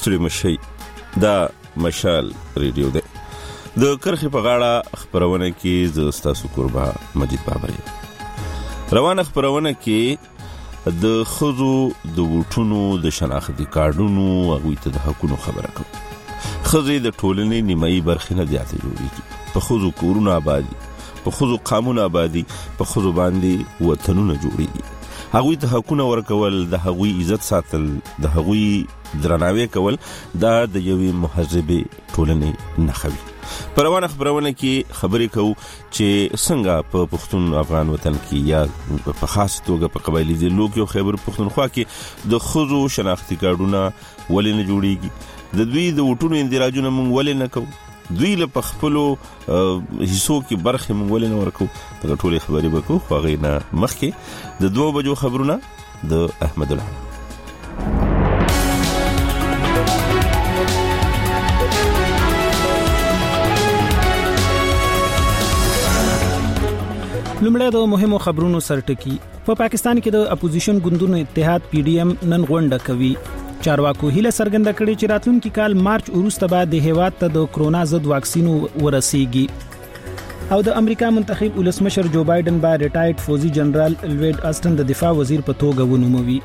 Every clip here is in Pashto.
ستړي مشي دا مشال ریډیو ده د کرخي په غاړه خبرونه کې ز تاسو قربا مجید بابری روانه خبرونه کې د خزو د وټونو د شناختی کارډونو او د حقونو خبره کوم خزي د ټولنې نیمایي برخه نه زیاته جوړیږي په خزو کورونه آبادی په خزو قانون آبادی په خزو باندې وطنونه جوړیږي هغوی ته حقونه ورکول د هغوی عزت ساتل د هغوی درناوی کول دا د یوې مهذبې ټولنې نښوي. پروانه خبرونه کې خبرې کوو چې څنګه په پښتون افغان وطن کې یا په خاص توګه په قبایلی ضلعو کې او خیبر پښتونخوا کې د خزو شناختی کارډونه ولې نه جوړیږي د دوی د وټونو اندراجونه مونږ ولې نه کوو دوی له پخپلو حصو کې برخه مونږ ولې نه ورکو دا ټولې خبرې وکړو خو غینا مخکې د 2 بجو خبرونه د احمد الله لومړی د مهمو خبرونو سرټکی په پاکستان کې د اپوزیشن ګوندونو اتحاد PDM نن غونډه کوي چارواکو هیله څرګنده کړې چې راتلونکي کال مارچ وروسته بعد د هیواد ته د کرونا ضد واکسین ورسیږي او د امریکا منتخب ولسمشر جو بایدن با ریټایرډ فوزي جنرال لوید آسټن د دفاع وزیر په توګه ونوموي.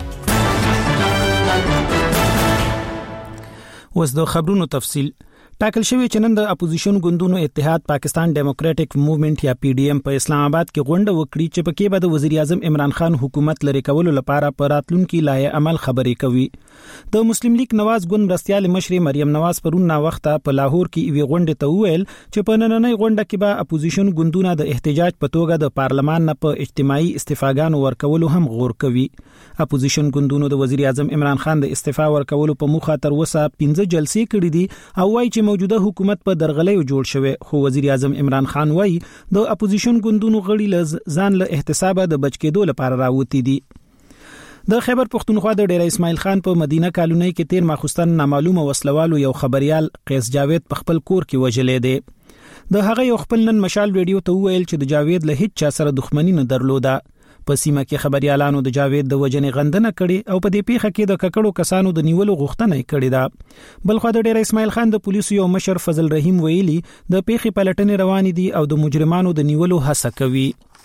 اوس د خبرونو تفصیل ټاکل شوی چې نن د اپوزیشن ګوندونو اتحاد پاکستان ډیموکراټک موومېنټ یا PDM په اسلام آباد کې غونډه وکړي چې پکې به د وزیر اعظم عمران خان حکومت لري کولو لپاره پر راتلونکي لایحه عمل خبرې کوي. د مسلم لیگ نواز ګوند مرستيال مشر مریم نواز پرون نا وخته په لاهور کې وی غونډه ته ویل چې په نننۍ غونډه کې به اپوزیشن ګوندونه د احتجاج په توګه د پارلمان نه په اجتماعي استفاګانو ورکولو هم غور کوي. اپوزیشن ګوندونو د وزیر اعظم عمران خان د استعفا ورکولو په موخه تر اوسه 15 جلسې کړې دي او وايي چې موجوده حکومت په درغلۍ جوړ شوی خو وزیر اعظم عمران خان وايي د اپوزیشن ګوندونو غړي ځان له احتسابه د بچ کېدو لپاره راوتی دي. د خیبر پښتونخوا د ډیر اسماعیل خان په مدینه کالونی کې تیر ماخوستن نامعلومه وسلوالو یو خبريال قیس جاوید په خپل کور کې وجلې دي. د هغه یو خپل نن مشال ویډیو ته ویل چې د جاوید له هیڅ چا سره دښمنی نه درلوده. په سیمه کې خبريالانو د جاوید د وجنې غندنه کړي او په دې پیښه کې د ککړو کسانو د نیولو غوښتنه کړې ده. بلخو د ډیر اسماعیل خان د پولیسو یو مشر فضل رحیم ویلي د پیښې پلټنې روان دي او د مجرمانو د نیولو هڅه کوي.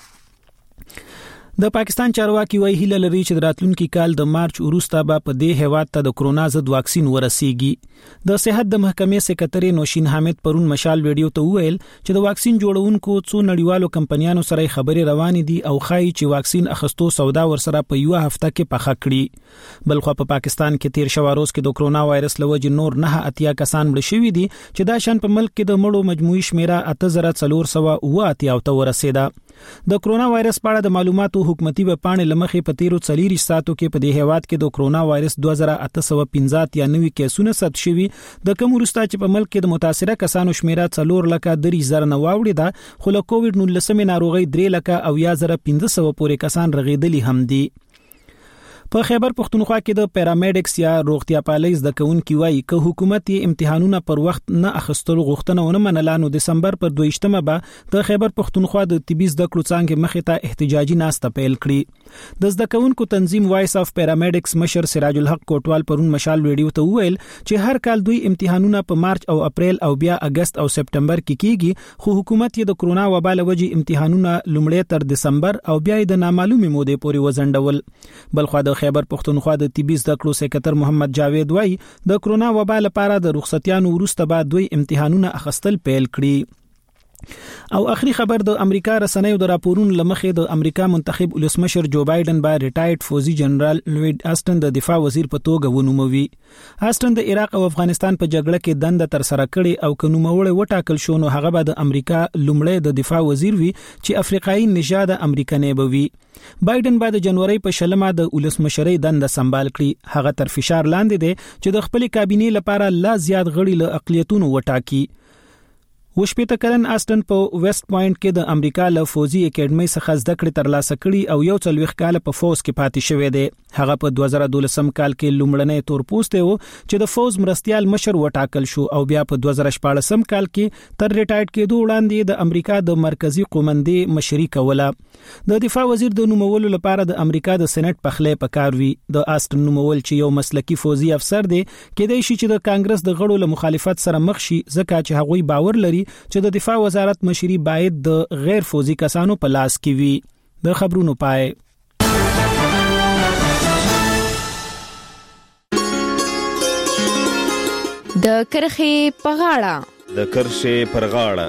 د پاکستان چارواکي وایي هیله لري چې د راتلونکي کال د مارچ وروسته به په دې هیواد ته د کرونا ضد واکسین ورسیږي. د صحت د محکمې سکرټری نوشین حامد پرون مشال ویډیو ته ویل چې د واکسین جوړونکو څو نړیوالو کمپنیانو سره خبرې روانې دي او خایي چې واکسین اخستو سودا ورسره په یو هفته کې پخه کړي. بلخو په پاکستان کې تیر شوه روز کې د کرونا وایرس لوجې نور 9 کسان مړ شوي دي چې دا شان په ملک کې د مړو مجموعي شمیره 8488 ته ورسیده. د کرونا وایرس په اړه د معلوماتو حکومتي وپاڼې لمخې په تیرو 40 ساعتو کې په دې هیواد کې د کرونا وایرس 2815 یا 90 کیسونه ثبت شوي د کوم وروسته چې په ملک کې د متاثره کسانو شمیره 4,03,000 نه واوړي ده خو له کووډ 19 ناروغي 3,1500 پورې کسان رغیدلي هم دي. په خیبر پښتونخوا کې د پیرامیډکس یا روغتیا پالۍ زده کوونکي وایي چې حکومت امتحانونه پر وخت نه اخیستلو غوښتنه ونه منله نو دسمبر پر 2مه به د خیبر پښتونخوا د طبي زده کړو څانګې مخې ته احتجاجي ناسته پیل کړي. د زده کوونکو تنظیم وایس اف پیرامیډکس مشر سراج الحق کوټوال پرون مشال ویډیو ته ویل چې هر کال دوی امتحانونه په مارچ او اپریل او بیا اگست او سپټمبر کې کیږي خو حکومت یې د کرونا وبا له وجې امتحانونه لومړی تر دسمبر او بیا د نامعلومې مودې پورې وزندول. بلخو د خیبر پښتونخوا د طبي زده کړو سکرټر محمد جاوید وایي د کرونا وبا لپاره د رخصتیانو وروسته بعد دوی امتحانونه اخیستل پیل کړي. او اخري خبر د امریکا رسنیو د راپورونو لمخې د امریکا منتخب ولسمشر جو بایدن با ریټایرډ فوزي جنرال لوید آسټن د دفاع وزیر په توګه ونوموي. آسټن د عراق او افغانستان په جګړه کې دنده تر سره کړې او کنوموړې وټاکل شو نو هغه به د امریکا لومړی د دفاع وزیر وي چې افریقایي نژاد امریکایي بوي. بایدن بعد د جنوري په 16 د ولسمشرۍ دنده سمبال کړي. هغه تر فشار لاندې دی چې د خپل کابینې لپاره لا زیات غړي له اقلیتونو وټاکي. وشپېته کلن آسټن په ویسټ پوینټ کې د امریکا له فوزي اکیډمي څخه زده کړې ترلاسه کړي او یو 40 کال په فوز کې پاتې شوی دی. هغه په 2012 کال کې لومړنی تورپوستی و چې د فوز مرستيال مشر وټاکل شو او بیا په 2014 کال کې تر ریټایرډ کېدو وړاندې د امریکا د مرکزی قومندې مشري کوله. د دفاع وزیر د نومولو لپاره د امریکا د سېنات پخلې پکار وی. د آسټن نومول چې یو مسلکی فوزي افسر دی کېدای شي چې د کانګرس د غړو له مخالفت سره مخ شي ځکه چې هغوی باور لري چې د دفاع وزارت مشري باید د غیر فوزي کسانو په لاس کې وي. د خبرونو پای. د کرخې په غاړه. د کرښې پر غاړه.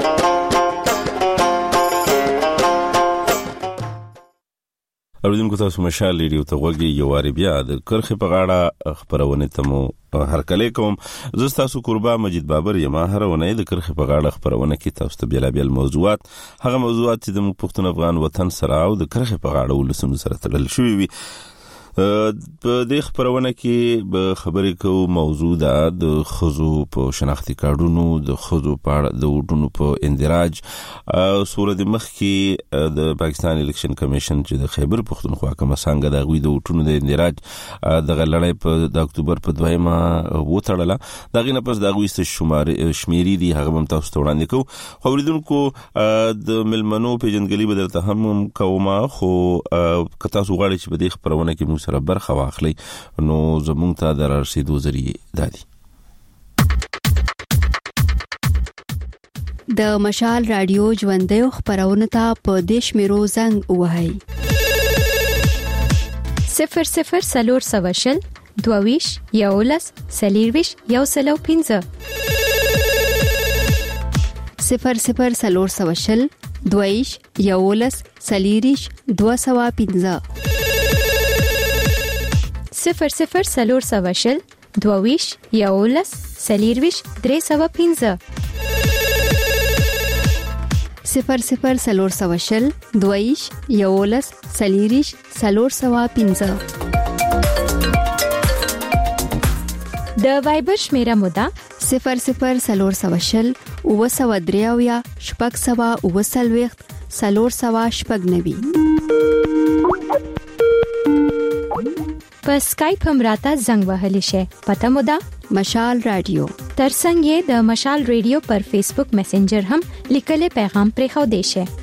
اوریدونکو تاسو مشال ریډیو ته غوږی یو واری بیا د کرخې په غاړه خبرونه تمو هرکلی کوم. زه تاسو قربا مجید بابر یم. هر ونه د کرخې په غاړه خبرونه کې تاسو ته بیلابیل موضوعات هغه موضوعات چې د پښتون افغان وطن سره او د کرخې په غاړه ولسونو سره تړل شوی وي. په دې خبرونه کې به خبرې کوو موضوع ده د خزو په شناختی کارډونو د خزو په د وټونو په اندراج. صورت مخ کې د پاکستان الیکشن کمیشن چې د خیبر پختونخوا کومه څنګه د غوي د وټونو د اندراج د غلړې په د اکتوبر په 2مه وټړله. دغه نه پس د غوي شمیرې دي هغه هم تاسو ته وړاندې کوو. خوریدونکو د ملمنو پیژنګلي بدلته هم کومه خو کتا سو غواړي چې په دې خبرونه کې سره برخه واخلي نو زمونږ ته د رسیدو ذریعہ دادي. د مشال رادیو ژوندۍ خبرونه ته په دیش میرو زنګ وهاي 00 سواشل 22 یولس سلیرویش یوسلو 15 00 سواشل 22 یولس سلیریش 215 00 سواشل 22 یولس سلیرویش 315 00 سواشل 22 یولس سلیریش 315 د وایبر شمیره مودا 00 سواشل 903 شپږ سوا 9 شپږ 4 په اسکایپ هم راته زنګ وهلی شي. پته مو ده مشال رادیو. ترڅنګ یې د مشال رادیو پر فیسبوک میسنجر هم لیکلي پیغام پرې خو دی شي.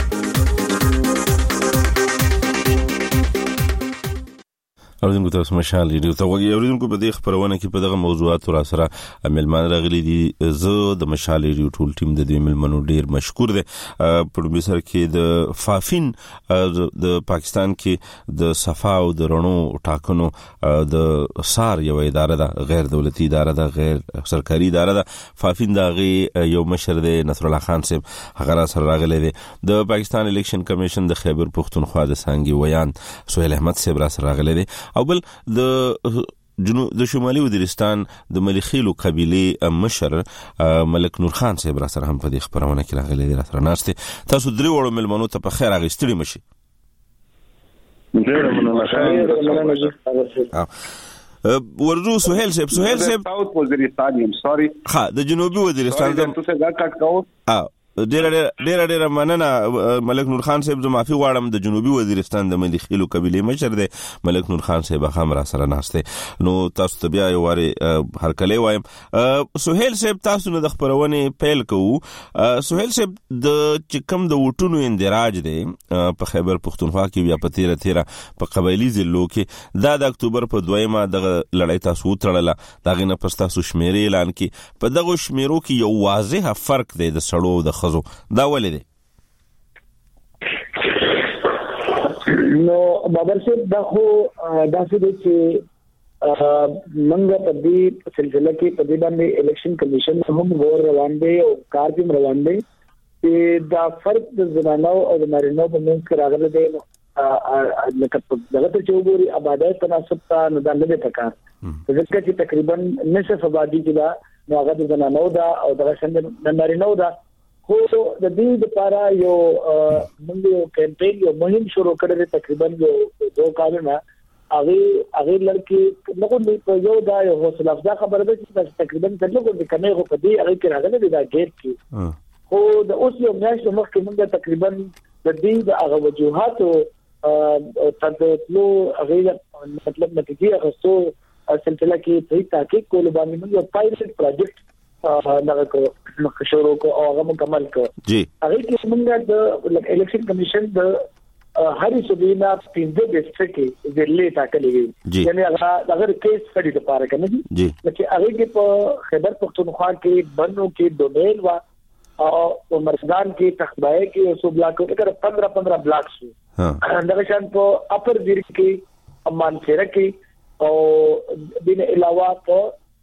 اوریدونکو تاسو مشال ریډیو ته وګورئ. اوریدونکو په دې خبرونه کې په دغه موضوعات را سره ملمان راغلي دي. زه د مشال ریډیو ټول ټیم د دې ملمنو ډیر مشکور دي. په بسر کې د فافین د پاکستان کې د صفا او د رڼو ټاکنو د سار یو اداره ده، غیر دولتي اداره ده، غیر سرکاري اداره ده. فافین دغه یو مشر دی نصر الله خان صاحب هغه را سره راغلي دي. د پاکستان الیکشن کمیشن د خیبر پختونخوا د سانګي ویان سہیل احمد صاحب را سره راغلي دي. او بل د شمالي وزیرستان د ملخیلو قبيله مشر ملک نور خان صاحب را سره هم په دې خبرونه کې راغلي دي. را سره ناشته تاسو درې وړو ملمنو ته په خیر اغستړي مشي. ډېر مننه. ورجو سہیل صاحب ساوث وزیرستان یم سوري ها د جنوبي وزیرستان د تاسو دا کټ کوو. ډېر مننه ملک نور خان صاحب. زه معافي غواړم د جنوبي وزیرستان د ملخیلو قبيله مشر دی ملک نور خان صاحب هم را سره ناشته. نو تاسو ته بیا یو واری هرکلی وایم. سہیل صاحب تاسو نه د خبرونه پیل کوو. سہیل صاحب د چکم د وټونو اندراج دی په خیبر پختونخوا کې بیا په 13 په قبایلی ضلعو کې د اکتوبر په 2مه د لړۍ تاسو تړله. دغه نه پس تاسو شمیرې اعلان کې په دغه شمیرو کې یو واضح فرق دی د سړو د دا ولې دی؟ نو بابر صاحب دا خو دا څه چې منګه په دې سلسله کې په دې باندې الیکشن کمیشن هم غور روان دی او کار هم روان دی چې دا فرق د زنانو او د نارینه‌و په منځ کې راغلی دی. نو لکه دغه ته چې وګوري آبادی تناسب ته نه دا نه دی پکار ځکه چې تقریبا نصف آبادی چې دا نو هغه د زنانو دا او دغه څنګه د نارینه‌و دا. خو د دې لپاره یو موږ یو کمپاین یو مهم شروع کړی تقریبا یو 2 کال نه هغه لړکی نو په یو دا یو حوصله افزا خبره ده چې تقریبا څلور د کنه غو په دې هغه کې راغله دا ګیټ کې خو د اوس یو میاشت مخکې موږ تقریبا د دې د هغه وجوهات او تدلو هغه مطلب نتیجه غوښتو سلسله کې په تحقیق کول باندې موږ یو پایلټ پروجیکټ نغه شروع کو او هغه مکمل کړ جی هغه کې موږ د الیکشن کمیشن د هرې صوبینا 15 ډیسټریکټ کې ضلع ټاکلې وي یعنی هغه کیس سټډي لپاره کنه جی چې هغه کې په خیبر پختونخوا کې بنو کې دومیل وا او مرزدان کې تخبای کې او صوب بلاک کې 15 بلاک شو دغه شان په اپر دیر کې امان خیره کې او دین علاوه په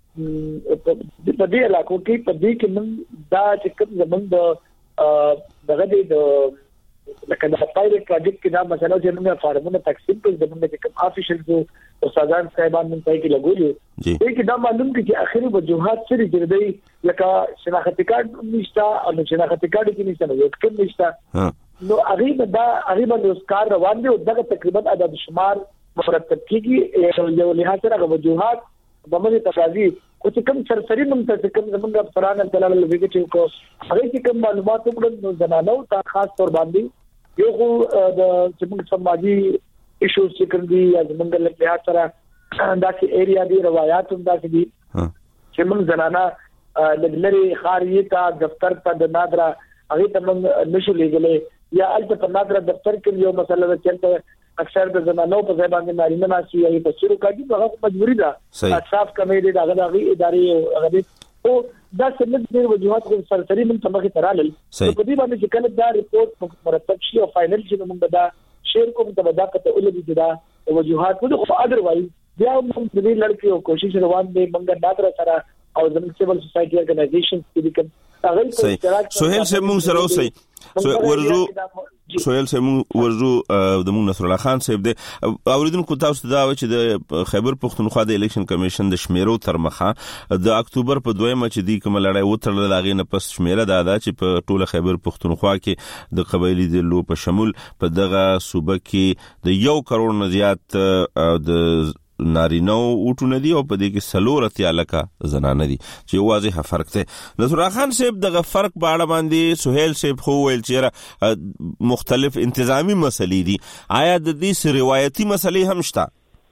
دې علاقو کې په دې کې من دا چې کوم زمون دغه د لکه دا پایلټ پروجیکټ کې دا مثلا چې موږ فارمونه تقسیم کړو د موږ کوم افیشل او استادان صاحبان من پای کې لګولې دې کې دا معلوم کې چې اخري وجوهات سره جوړې لکه شناختی کارت نشته او شناختی کارت کې نشته نو یو کوم نشته نو هغه باندې اوس کار روان دي او دا تقریبا عدد شمار مرتب کیږي یو لحاظ سره وجوهات د موږ تفاضل او چې کوم سرسری منتظر کوم زمونږ افسران دلال لوي چې کو هغه چې کوم معلومات وګړو زنانو ته خاص تور باندې یو خو د زمونږ سماجی ایشوز چې کوم دي یا زمونږ له سره داسې ایریا دی روایت هم داسې دي چې موږ زنانه لګلري خارجي ته دفتر ته د نادرا هغه ته موږ نشو لګلې یا البته په نادرا دفتر کې یو مسله چې اکثر د زمانو په ځای باندې نارینه ناشي یا په شروع کاږي هغه مجبوری ده صاف کمیټه د هغه ادارې هغه او دا سمت د وجوهات خو سرسری من تمخه ترالل په دې باندې چې کله دا ریپورت مرتب شي او فائنل شي موږ دا شیر کوم ته دا کته ولې دا وجوهات خو اذروایز بیا موږ د دې لړکی او کوشش روان دي موږ نادر سره او زموږ سیول سوسایټي ارګنایزیشنز کې کوم سهیل سے مونږ سره اوسئ سهیل سے مونږ ورزو د مونږ نصر الله خان صاحب د اوریدونکو تاسو دا چې د خیبر پختونخوا د الیکشن کمیشن د شمیرو تر مخه د اکتوبر په 2 چې دی کوم لړۍ وترل لاغې نه پس شمیره دا چې په ټوله خیبر پختونخوا کې د قبایلی د لو په شمول په دغه صوبه کې د 1 کروڑ نه زیات د نارینو اوټونه دي او په دې کې سلورتیا لکه زنانه دي چې واضح فرق دی. نصر الله خان صاحب دغه فرق په اړه باندې سهیل صاحب خو ویل چې مختلف انتظامی مسلې دي آیا د دې روایتي مسلې هم شته؟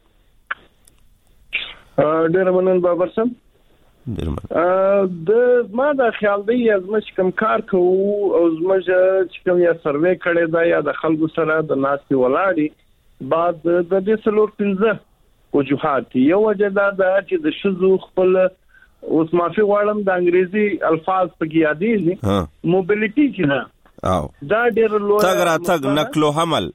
ډېر مننه بابر صاحب. د ما دا خیال دی زموږ کوم کار کوو او زموږ چې کوم یا سروې کړی دا یا د خلکو سره د ناستې ولاړې بعد د دې سلور 15 وجوهات یو وجه دا چې د شذو خپل اوس معافي غواړم د انګریزي الفاظ په یادېږي موبیلیټي چې نه او دا ډېر لوی تګ را تګ نقل او حمل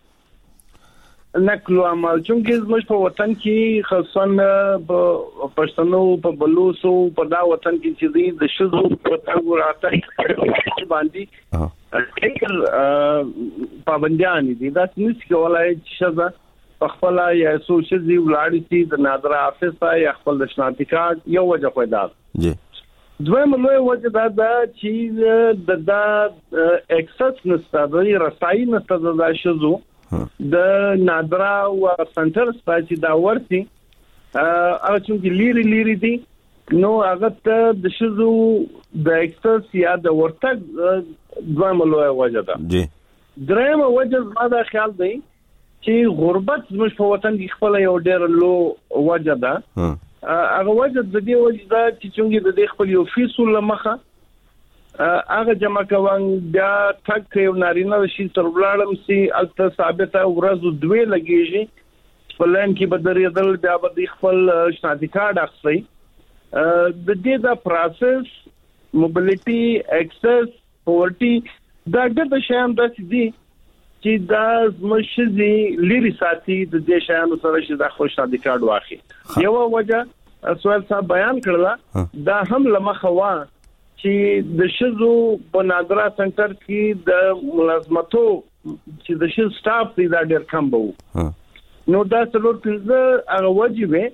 چونکه زموږ په وطن کې خاصن په پښتنو په بلوچو په دا وطن کې چې د شذو په تګ را تګ باندې ټیکل پابندیان دي دا څنګه کولای چې خپل یا سوشل ولاړی سي د نادر افیسا یا خپل د شناختی کارت یو وجه پیدا جی دویم لوی وجه دا چې د اکسس نسته د رسای نسته د شذو د نادر او سنټر سپاچي دا ورتي هغه چې لیری دي نو هغه ته د شذو د اکسس یا د ورتګ دویم لوی وجه ده جی دریم وجه ما دا خیال دی چې غربت زموږ په وطن کې خپل یو ډېر لو وجه ده هغه وجه د دې وجه ده چې څنګه د دې خپل یو فیصل لمخه هغه جمع کوان بیا تک یو نارینه شي تر ولاړم سي الته ثابته ورځ دوی لګیږي په لین کې بدرېدل بیا به خپل شناختی کارت اخلي د دې دا پروسس موبیلیټي اکسس پورټي دا د شیان د دي چې دا زموږ لري ساتي د دې شیانو سره چې دا خوشحالي کارت واخی یو وجه سوال صاحب بیان کړل دا هم لمخه وا چې د شذو په نادرا سنټر کې د ملازمتو چې د شذ سټاف دی دا ډېر کم وو نو دا څلور 15 هغه وجه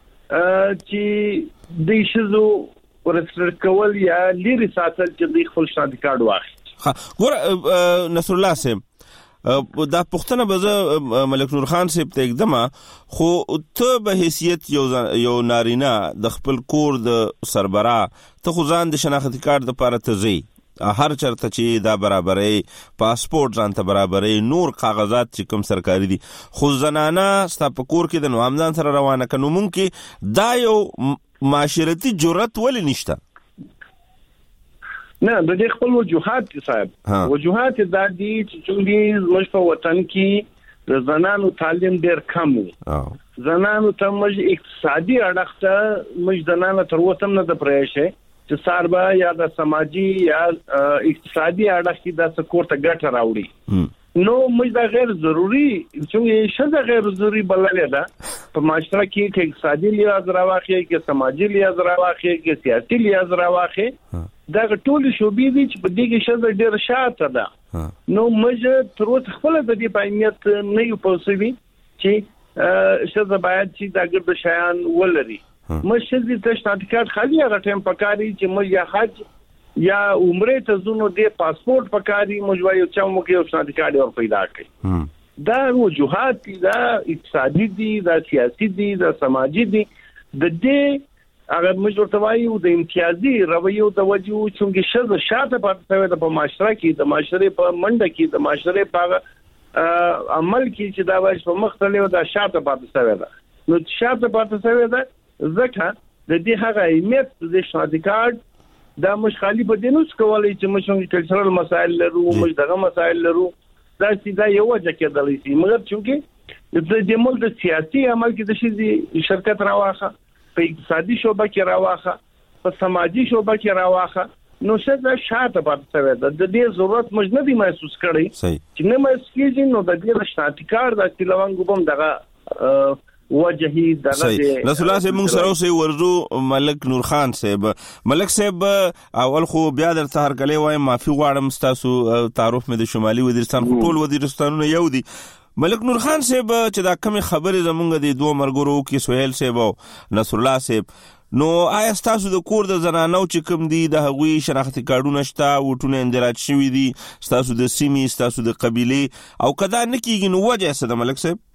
چې د شذو ورسره کول یا لري ساتل چې د خپل شناختی کارت واخی. ګور نصر الله صاحب دا پښتنه به ملک نور خان صاحب ته اقدمه خو ته به حیثیت یو نارینه د خپل کور د سربرا ته خو ځان د شناختی کارت لپاره ته ځي هر چرته چې دا برابرې پاسپورت ځان ته برابرې نور کاغذات چې کوم سرکاري دي خو زنانه ستا په کور کې د نوامدان سره روانه کنو مونږ دا یو معاشرتي جرأت ولې نشته نه د دې خپل وجوهات صاحب وجوهات دا دي چې څنګه زموږ په وطن کې د زنانو تعلیم ډېر کم وو زنانو ته موږ اقتصادي اړخ ته موږ زنانو تر اوسه نه د پرېښه چې ساربا یا د سماجی یا اقتصادي اړخ کې د سکور ته ګټه راوړي نو موږ دا غیر ضروری چې شته غیر ضروری بللې ده په معاشره کې چې اقتصادي لحاظ راوخی کې سماجی لحاظ راوخی کې سیاسي لحاظ راوخی دا ټول شوبې دي چې په دې کې شته ډېر شاته ده نو موږ تر اوسه خپل د دې پاینیت نه یو پوسوي چې شته باید چې دا ګرد شیان ولري موږ چې د شتاتکات خالي هغه ټیم پکاري چې موږ یا حج یا عمره ته زونو د پاسپورت پکاري موږ وایو چې موږ یو شتاتکات ور پیدا کړی دا وجوهات دي دا اقتصادي دي دا سیاسي دي دا سماجي دي د دې اگر موږ ورته وایو د امتیازي رویو د وجو چې شاته پاتې شوی د معاشره کې د معاشره په منډه کې د معاشره په عمل کې چې دا وایي په مختلفو د شاته پاتې شوی ده نو شاته پاتې شوی ده ځکه د دې هغه اهمیت د شناختی کارت دا مش خالی په دینوس کولای چې موږ کلچرل مسائل لرو موږ دغه مسائل لرو دا سیده یو وجه کېدلی شي مګر چې د دې ملک د سیاسي عمل کې د شي شرکت راواخه په اقتصادي شوبه کې راواخه په سماجی شوبه کې راواخه نو څه شاته پاتې شوی ده د دې ضرورت موږ نه دی محسوس کړی چې نه محسوس کیږي نو د دې شناختی کارت د تلوانګو بم دغه وجهي دغه رسول الله صاحب موږ سره اوسې ورزو ملک نور خان صاحب ملک صاحب اول خو بیا در سهار کله وایم معافي غواړم تاسو تعارف مې د شمالي وزیرستان ټول وزیرستانونه یو دي ملک نور خان صاحب چې دا کمی خبرې زمونږ د دوه مرګورو کې سہیل صاحب او نصر الله صاحب نو آیا تاسو د کور د زنانو چې کوم دي د هغوی شناختی کارتونه شته وټونه اندراج شوی دي تاسو د سیمې تاسو د قبيله او کدا نه کیږي نو وجه څه د ملک صاحب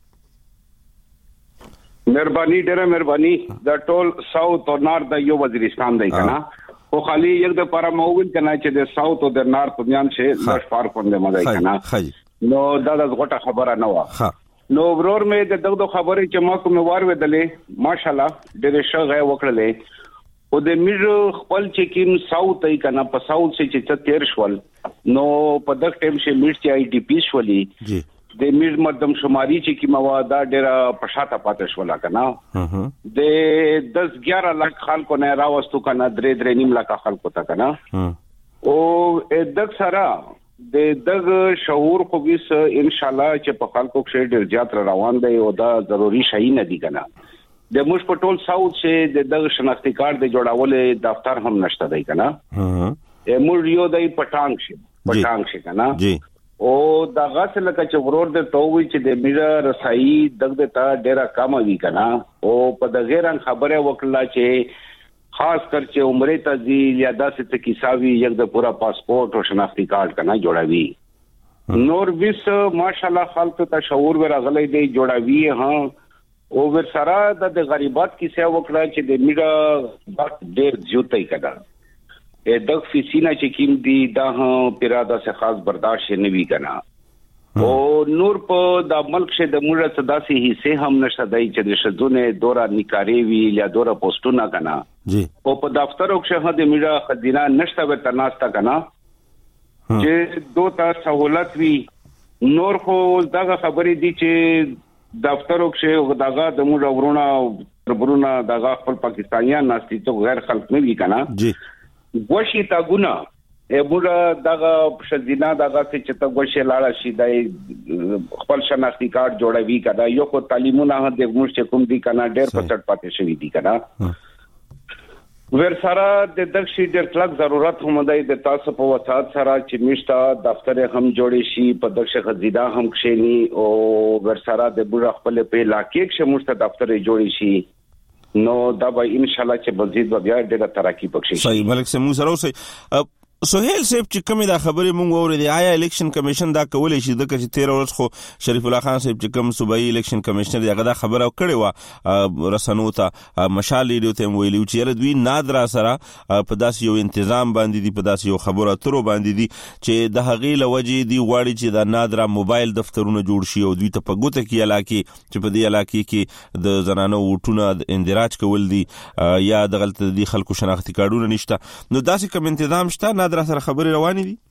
مهرباني ډېره مهرباني د ټول ساوث او نارث د یو وزیرستان دی کنه خو خالی یک د پاره موویل کنه چې د ساوث او د نارث په میان شه لږ فرق پوند مده کنه نو دا د غټه خبره نه و نو ورور مې د دغه خبرې چې ما کوم واره ودلې ماشالله ډېر ښه وکړلې او د میډ خپل چې کیم ساوث ای کنه په ساوث چې 13 شول نو په دغه ټیم شه میډ چې آی ډی پی شولې د میډ مردم شماري چې کی مواده ډېر پښاته پاتې شول کنه د 10-11 لک خلکو نه راوستو کنه 3.5 لک خلکو ته کنه او دغه سره د دغه شعور خو بیس ان شاء الله چې په خلکو کې ډېر زیات روان دی او دا ضروری شي نه دی کنه د موږ په ټول ساوث چې د دغه شناختی کارت د جوړولې دفتر هم نشته دی کنه موږ یو د پټانګ شي کنه او دا غاڅ لکه چې ورور د تووي چې د میډیا رسایي دغه ته ډیره کم وی کنه او په د غیرن خبره وکړه چې خاص کر چې عمره تزیل یا داسې ته کیساوي یک د پورا پاسپورت او شناختی کارت کنه جوړاوي نور ویس ماشاءالله خلک ته شعور ورغلې دی جوړاوي ها او ور سره د غریبات کیسه وکړه چې د میډیا ډېر زیاتې کړه دغه فیسینا چې کیم دی دا پیراده سے خاص برداشت نه وی کنا او نور په د ملک شه د موږ صداسي حصے هم نشه دای چې د شذونه دورا نکاري وی یا دورا پوسټونه کنا جی او په دفترو کې د میډیا خزینه نشته به تناستا کنا چې دوه سہولت وی نور خو دغه خبرې دي چې دفترو کې دغه د موږ ورونه دغه خپل پاکستانیان ناشتي ته غیر خلک نه وی کنا جی وشي تا ګنا بوډا دغه شذینا دغه چې ته وشي لاړه شي د خپل شناختی کارت جوړوي کدا یو کو تعلیمونه د موږ کوم دي کنه ډېر پټ پاتې شوی دي کنه ور سره د دښې ډېر کلک ضرورت هم دی د تاسو په وسات سره چې مشتا دفتر هم جوړې شي په دښې خزیدا هم کښېنی او ور سره د بوډا خپل په علاقې کې مشتا دفتر جوړې شي نو دا به ان شاء الله چې مزید بیا ډېر ترقی پکې شي صحیح ملک سمو سره اوسه سہیل صاحب چې کومه دا خبرې مونږ اورېدې آیا الیکشن کمیشن دا کولای شي د چې 13 ورځ خو شریف الله خان صاحب چې کوم صوبایي الیکشن کمیشنر هغه دا خبره کړې و رسنو ته مشال ریډیو ته ویلي چې دوی نادرا سره په داسې یو تنظیم باندې دي په داسې یو خبره اترو باندې دي چې د هغې لوجې دی غواړي چې دا نادرا موبایل دفترونه جوړ شي او دوی ته په ګوته کې علاقې چې په دې علاقې کې د زنانو وټونه اندراج کول دي یا د غلط دي خلکو شناختی کارډونه نشته نو داسې کوم تنظیم شته نادرا سره خبرې روانې دي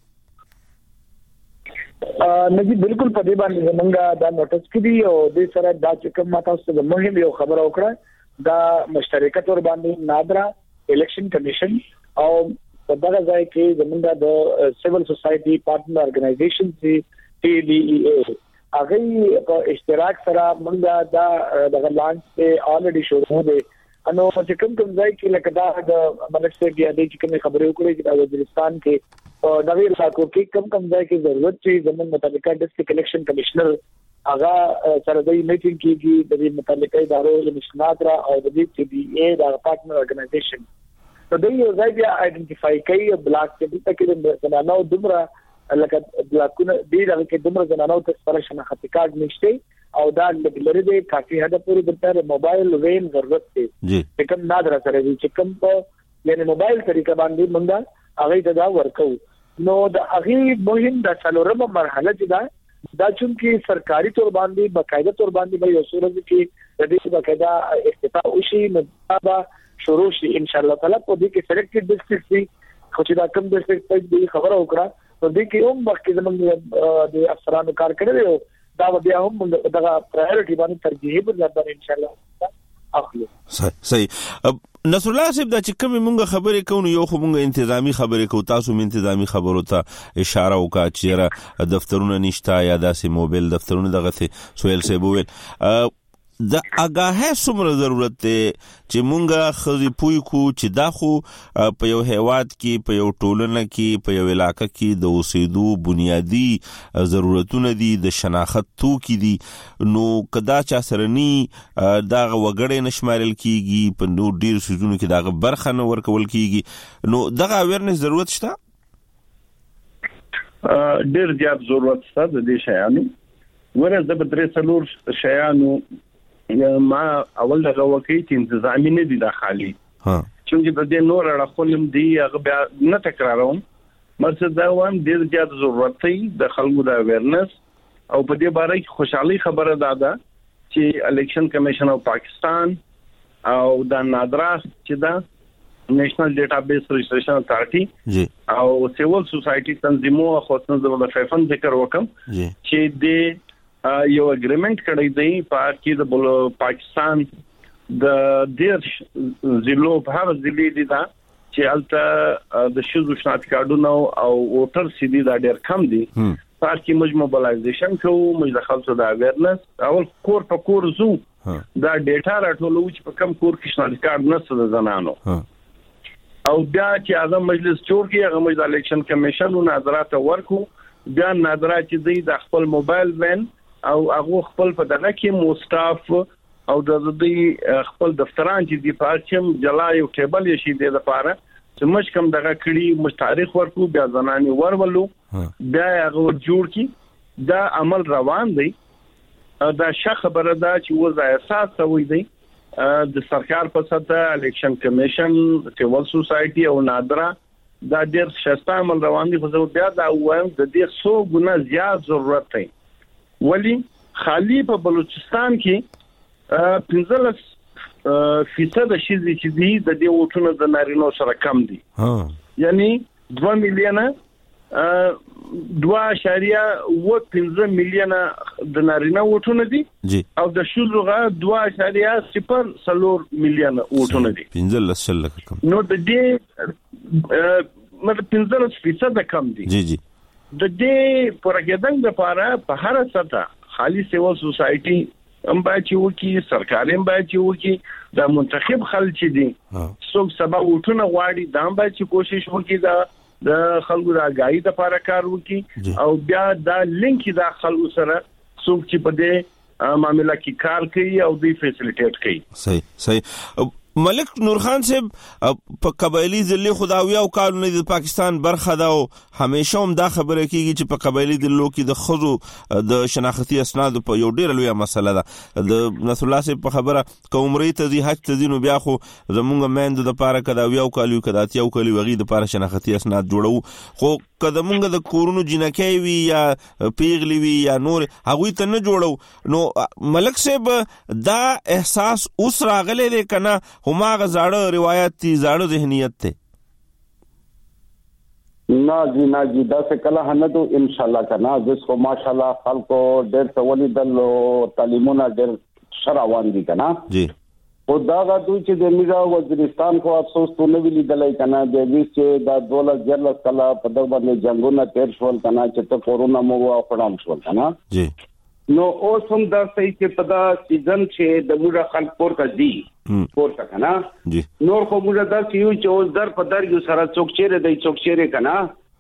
نجی بالکل په دې باندې زمونږه دا نوټس کړی او د سره دا چې کوم ماته اوس د مهم یو خبره وکړه دا مشترکه تور باندې نادرا الیکشن کمیشن او په دغه ځای کې زمونږه د سیول سوسایټي پارټنر ارګنایزیشن سی TDEA هغه په اشتراک سره مونږه دا دغه لانچ ته الریډي شروع دی انو چې کوم ځای کې لکه دا د ملک صاحب بیا د کوم خبرې وکړي چې د وزیرستان کې او نوی علاقو کې کوم ځای کې ضرورت چې زمون متعلقه ډسټرکټ الیکشن کمشنر هغه سره د میټینګ کېږي د دې متعلقه ادارو د مشنات را او د دې TDEA د پارټنر ارګنایزیشن نو د یو ځای بیا آئیډنټیفای کوي بلاک کې د کې د زنانو دمره لکه بلاکونه ډیر کې دمره زنانو ته سره شناختی کارت نشته او دا لري د کافي حد پورې د موبایل وین ضرورت دی چې کوم نادر سره چې کوم په یعنی موبایل طریقه باندې مونږه هغه دا ورکو نو د هغه مهم د څلورمه مرحله چې دا چې سرکاري تور باندې باقاعده تور باندې به یو صورت کې د دې باقاعده افتتاح وشي نو شروع شي ان شاء الله تعالی په دې کې سلیکټډ ډسټرکټ سي خو چې دا کوم ډسټرکټ په خبره وکړه نو دې کې هم وخت زموږ د افسرانو کار کړی دا بیا هم دغه پرایورټي باندې ترجیح ورکړل ان شاء الله اخلو صحیح نصر الله صاحب دا چې کوم مونږه خبرې کوو یو خو مونږه انتظامی خبرې کوو تاسو مې انتظامی خبرو ته اشاره وکړه چې دفترونه نشته یا داسې موبایل دفترونه دغه څه سویل صاحب ویل د اگاهه څومره ضرورت دی چې مونږه خزي پوي کو چې دا خو په یو هیواد کې په یو ټولنه کې په یو علاقې کې د اوسېدو بنیادی ضرورتونه دي د شناخت توکي دي نو کدا چا سرني دا وګړې نشمارل کیږي په نو ډیر سيزونو کې دا برخه نه ورکول کیږي نو دغه اویرنس ضرورت شته ډیر زیات ضرورت شته د دې شیانو ورته د بدرې څلور شیانو ما اول دغه وکی چې انتظامی نه دي داخلي چې د دې نور اړخولم دی هغه بیا نه تکراروم مرسته دا وایم ډیر زیات ضرورت دی د خلکو د اویرنس او په دې باره کې خوشحالي خبره ده چې الیکشن کمیشن اف پاکستان او د نادرا چې دا نېشنل ډیټابیس رجسټریشن اتارټي او سیول سوسایټي تنظیمو خاصه د فیفن ذکر وکم چې د یو اګریمنت کړی دی په کې د پاکستان د دیرش ضلعو په هر ضلع دي دا چې الته د شذو شناخت کارډونه او ووټر سي دا ډېر کم دي په کې موږ موبلایزیشن کوو موږ د خلکو د اویرنس اول کور په کور زو دا ډیټا راټولو چې په کم کور کې شناخت کارت نشته د زنانو او بیا چې اعظم مجلس جوړ کړي هغه موږ د الیکشن کمیشن او نظارت ورکو بیا نظارت چې د خپل موبایل وین او هغه خپل په دغه کې موستاف او د دې خپل دفتران چې دی پارچم جلای او ټیبل یې شي د لپاره چې مش کم دغه کړي مش تاریخ ورکو بیا ځناني ورولو بیا هغه جوړ کی دا عمل روان دی دا ښه خبره ده چې وضع اساس سوی دی د سرکار په سطح الیکشن کمیشن سیول سوسایټي او نادرا دا ډېر ښه عمل روان دی خو بیا دا وایم د دې 100 ګونه زیات ضرورت دی ولی خالی په بلوچستان کې 15% شیزي چې دي د دې وټونو د نارینو سره کم دي یعنی 2 میلیونه 2.15 میلیونه د نارینه وټونه دي او د شذوغه 2.04 میلیونه وټونه دي 15 لک کم نو د دې مطلب 15% کم دي جی د دې پرګدنګ لپاره په هر سطح خالي سیول سوسایټي هم باید چې وکی سرکاري هم باید چې وکی د منتخب خلک دي څوک سبا وټونه غواړي دا هم باید چې کوشش وکړي د خلکو د اگاهي لپاره کار وکړي او بیا دا لینک د خلکو سره څوک چې په دې معاملې کې کار کوي او دوی فیسیلیټیټ کوي صحیح ملک نور خان صاحب په قبایلی ذلې خداویو کارونه د پاکستان برخه ده او همیشه هم دا خبره کیږي چې په قبایلی ذلو کې د خزو د شناختی اسناد په یو ډیر لوی مسله ده د نصر الله صاحب په خبره کومري ته دی حج ته دینو بیا خو زمونږ مند د پاره کداویو کالیو کداتیو کالیو وغي د پاره شناختی اسناد جوړو خو کله مونږ د کورونو جنکې وی یا پیغلی وی یا نور هغه ته نه جوړو نو ملک صاحب دا احساس اوس راغلی دی کنه هماغه زاړه روایت دي زاړه ذهنیت ته ना जी دا څه کله هنه ان شاء الله کنه جس کو ماشاءالله خلکو ډېر څولې د تعلیمونه ډېر شراوان دي کنه جی او دا غوډو چې د میرا وزیرستان کو افسوس تو نه ویلي دلای کنه د دې چې دا دولت جرل کلا په دغه باندې جنگونه تیر شول کنه چې ته کورونا مو او خړام شول کنه جی نو اوس هم دا صحیح چې په دا سیزن چې د موږ خلک پورته دي پورته کنه جی نور خو موږ دا چې یو در په در یو سره څوک چیرې کنه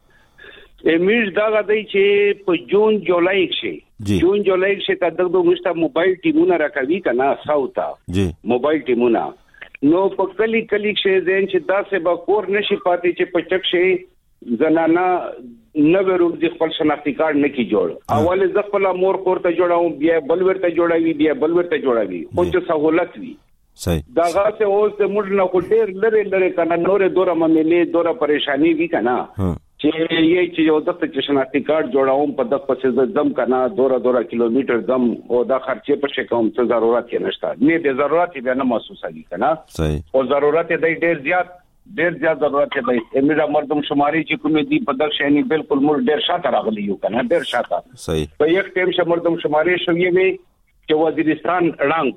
امیش دا غدای چې په جون جولای کې جون جولای کې کداغه د مشته موبایل ټیمونه راکوي کنه ساوتا جی موبایل ټیمونه نو په کلی کې زین چې دا سه به کور نشي پاتې چې په چک شي زنانا نو ورو د خپل شناختی کارت نه کی جوړ اول ز خپل مور کور ته جوړاو بیا بلور ته جوړاوي بیا بلور ته جوړاوي خو چې سہولت وي صحیح دا غاسه اوس د موږ نه ډېر لره کنه نور دوره مملې دوره پریشانی وی کنه چې یې چې یو د شناختی کارت جوړاوم په دغه پسې زم کنه دوره کیلومتر زم او دا خرچې په شکه هم څه ضرورت یې نشته نه به ضرورت یې نه محسوسه کنه صحیح او ضرورت یې ډېر زیات ضرورت دی امیر مردم شماري چې کومې دی په دغه شانی بالکل مور ډېر شاته راغلی یو کنه ډېر شاته صحیح په یک ټیم چې مردم شماري شوې وي چې وزیرستان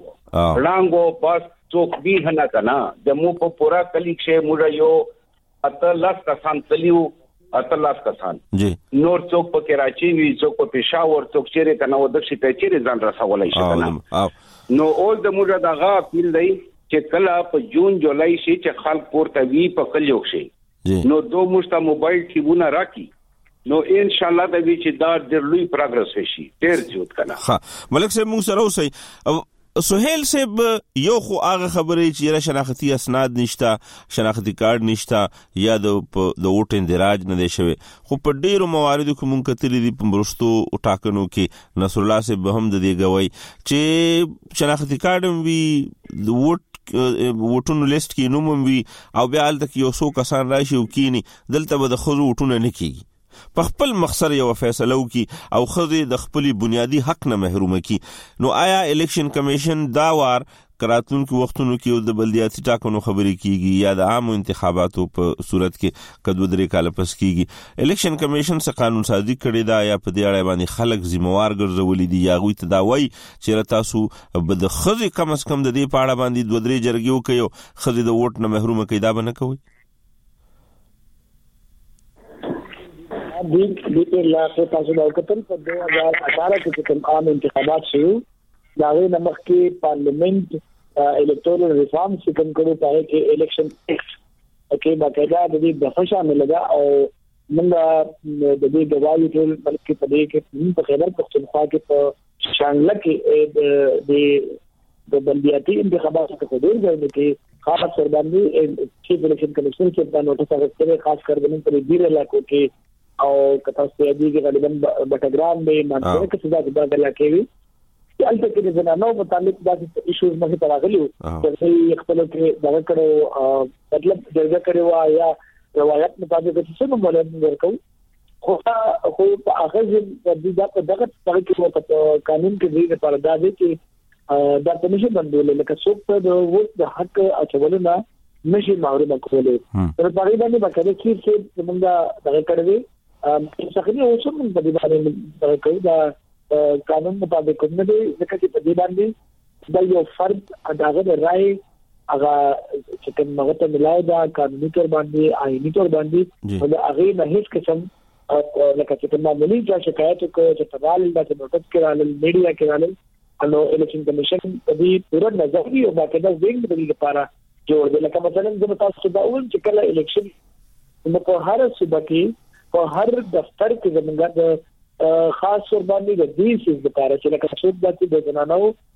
رانګو پاس څوک به نه کنه د مو په پورا کلی کې مور یو اتلاس کسان تلیو اتلاس کسان جی نور څوک په کراچي وی څوک په پېښور څوک چیرې کنه و د شي ته چیرې ځان رسولای شي کنه نو اول د مور دغه پیل دی چې کله په جون جولای شي چې خلک پورته وی په کلیو شي نو دو مشته موبایل ټیمونه راکی نو ان شاء الله د وی چې دا ډېر لوی پروګرس وشي ډېر زیات کنه ها ملک صاحب موږ سره اوسئ سہیل صاحب یو خو هغه خبرې چې را شناختی اسناد نشتا شناختی کارت نشتا یا د ووټ اندراج نه دی شوی خو په ډیرو مواردو کې مونږ کتلی دي په مرستو ټاکنو کې نصر الله صاحب هم د دې گوي چې شناختی کارت وی د ووټونو لیست کې نوم وی او بیا الته یو څو کسان راشي او کینی دلته به د خزو ووټونه نه کیږي په خپل مخسر یو فیصله وکي او خزه د خپل بنیادی حق نه محروم کی نو آیا الیکشن کمیشن دا وار کراتون کې وختونو کې د بلدیاتي ټاکنو خبرې کیږي یا د عام انتخاباتو په صورت کې کدو درې کال پس کیږي الیکشن کمیشن څخه قانون سازی کړي دا یا په دې اړه باندې خلک ذمہوار ګرځولې دي یا غوي تداوی چې تاسو د خزه کم از کم د دې پاړه باندې دوه درې جرګې وکيو خزه د ووټ نه محروم کړي دا بنه کوي دې لا څه تاسو دا کتل په 2018 کې کوم عام انتخابات شوه دا غي نمخ کې پارلیمنت الیکټورل ریفارم چې کوم کړو پاره کې الیکشن ایکټ کې باقاعده د دې د شامل ده او موږ د دې غواړو ټول بلکې په دې کې په خبر پښتونخوا کې په شانګله کې د بلدیاتي انتخاباتو کې ډېر ځای کې خاص سر باندې چې الیکشن کمیشن چې دا نوټس راغلی خاص کر د پر دې علاقو کې او کته سیادي کې غالبا بټګرام به منځره کې څه دا علاقې وي چې البته کې د زنانو په تعلق د ایشوز مخې ته راغلي چې خپل کې دا کړو مطلب درجه کړو یا روایت مطابق چې څه مولد ورکو خو په اخر کې د دغه طریقې په قانون کې دی لپاره دا دی چې دا کمیشن باندې لکه څوک ته د ووټ د حق اچولو نه نشي محروم کولای تر پاره باندې باندې چې موږ دغه کړو څنګه اوس هم په دې باندې کوي دا قانون مطابق نه دی ځکه چې په دې باندې د یو فرد دغه د رائے هغه چې کوم مغته ملای دا قانوني تور باندې آئینی تور باندې او هغه نه هیڅ قسم لکه چې کوم معمولی ځا شکایت کوي چې تبال د نوټس کې راغلي میډیا کې راغلي نو الیکشن کمیشن په دې پوره نظر دی او باقاعده زنګ د دې لپاره جوړ دی لکه مثلا د تاسو دا اول چې کله الیکشن په هر صوبه کې په هر دفتر کې زمونږ د خاص ور باندې د دې څه لپاره چې لکه څوک د جنانو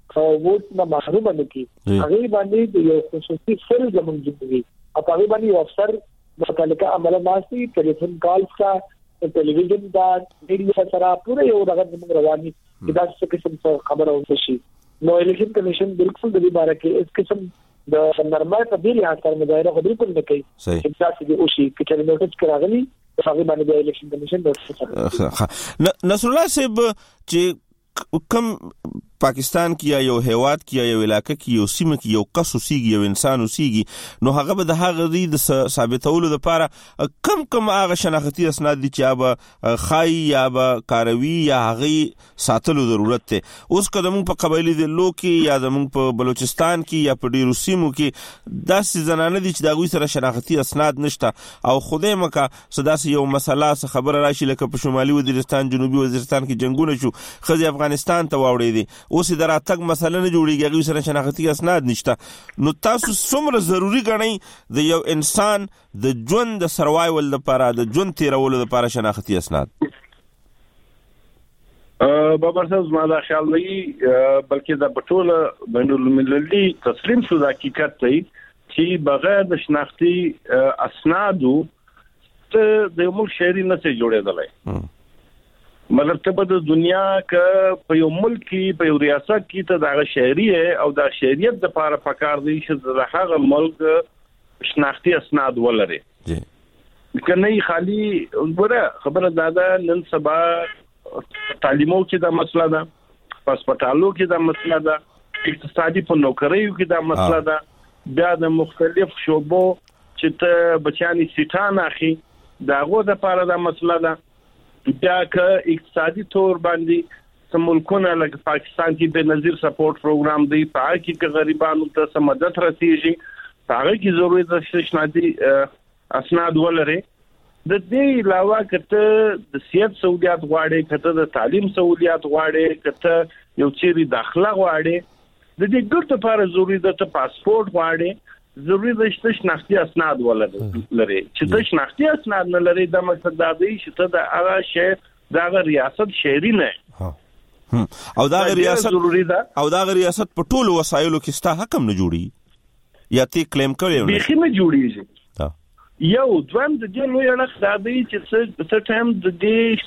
ووټ نه محروم نه کی هغه باندې یو خصوصي فرض موجود وي او هغه باندې افسر متعلقه عمله ماسي ټلیفون کالز کا ټلویزیون دا میډیا سره پوره یو دغه رواني دا څه قسم خبره وشي شي نو الیکشن کمیشن بالکل د دې باره کې اس قسم د نرمه تبدیلی اثر مظاهره خو بالکل نه کوي چې تاسو دې او شي چې نوټس کراغلي هغه باندې د الیکشن کمیشن د نصر الله صاحب چې کم پاکستان کې یا یو هیواد کې یا یو علاقې کې یو سیمه کې یو کس اوسېږي یو انسان اوسېږي نو هغه به د هغه د ثابتولو لپاره کم هغه شناختی اسناد دي چې به خای یا به کاروي یا هغه ساتلو ضرورت ته اوس کله موږ په قبایلی د لوکي یا د موږ په بلوچستان کې یا په ډیرو سیمو کې داسې زنانه دي چې دا غوي سره شناختی اسناد نشته او خدای مکه صداسي یو مسله خبر راشي لکه په شمالي وزیرستان جنوبي وزیرستان کې جنگونه شو خزي افغانستان ته واوړې دي اوس د راتګ مسله نه جوړیږي هغه سره شناختی اسناد نشته نو تاسو څومره ضروری ګڼئ د یو انسان د ژوند د سروایول لپاره د ژوند تیرولو لپاره شناختی اسناد بابر صاحب زما دا خیال نه بلکې دا پټوله بین المللي تسلیم شو د حقیقت دی چې بغیر د شناختی اسنادو ته د ملک شهري نه څه جوړېدلای مطلب ته په دنیا کې په یو ملک کې په یو ریاست کې ته د شهري او د شهریت د لپاره پکار دی چې د هغه ملک شناختی اسناد ولري کنه خالی وګوره خبره دادا نن سبا تعلیمو کې دا مسله ده هسپتالو کې دا مسله ده اقتصادي په نوکریو کې دا مسله ده بیا د مختلف شوبو چې ته بچانی سیټان اخی داغه د لپاره دا مسله ده بیا که اقتصادي تور باندې سمولکونه لکه پاکستان کې به نظیر سپورټ پروګرام دی پاره کې غریبانو ته سم مدد رسیږي هغه کې ضروري د شناختی اسناد ولري د دې علاوه کته د صحت سہولیات غواړي کته د تعلیم سہولیات غواړي کته یو چیرې داخله غواړي د دې ګټو لپاره ضروري ده ته پاسپورت غواړي ضروري ده چې شناختی اسناد ولري چې د شناختی اسناد نه لري د مقصد دا دی چې ته د هغه شهر د ریاست شهري نه او دا ریاست ضروري ده او دا ریاست په ټولو وسایلو کې ستا حکم نه جوړي یا تی کلیم کوي به خې نه جوړیږي یو دویم د دې لوی اړه دا دی چې څه ټایم د دې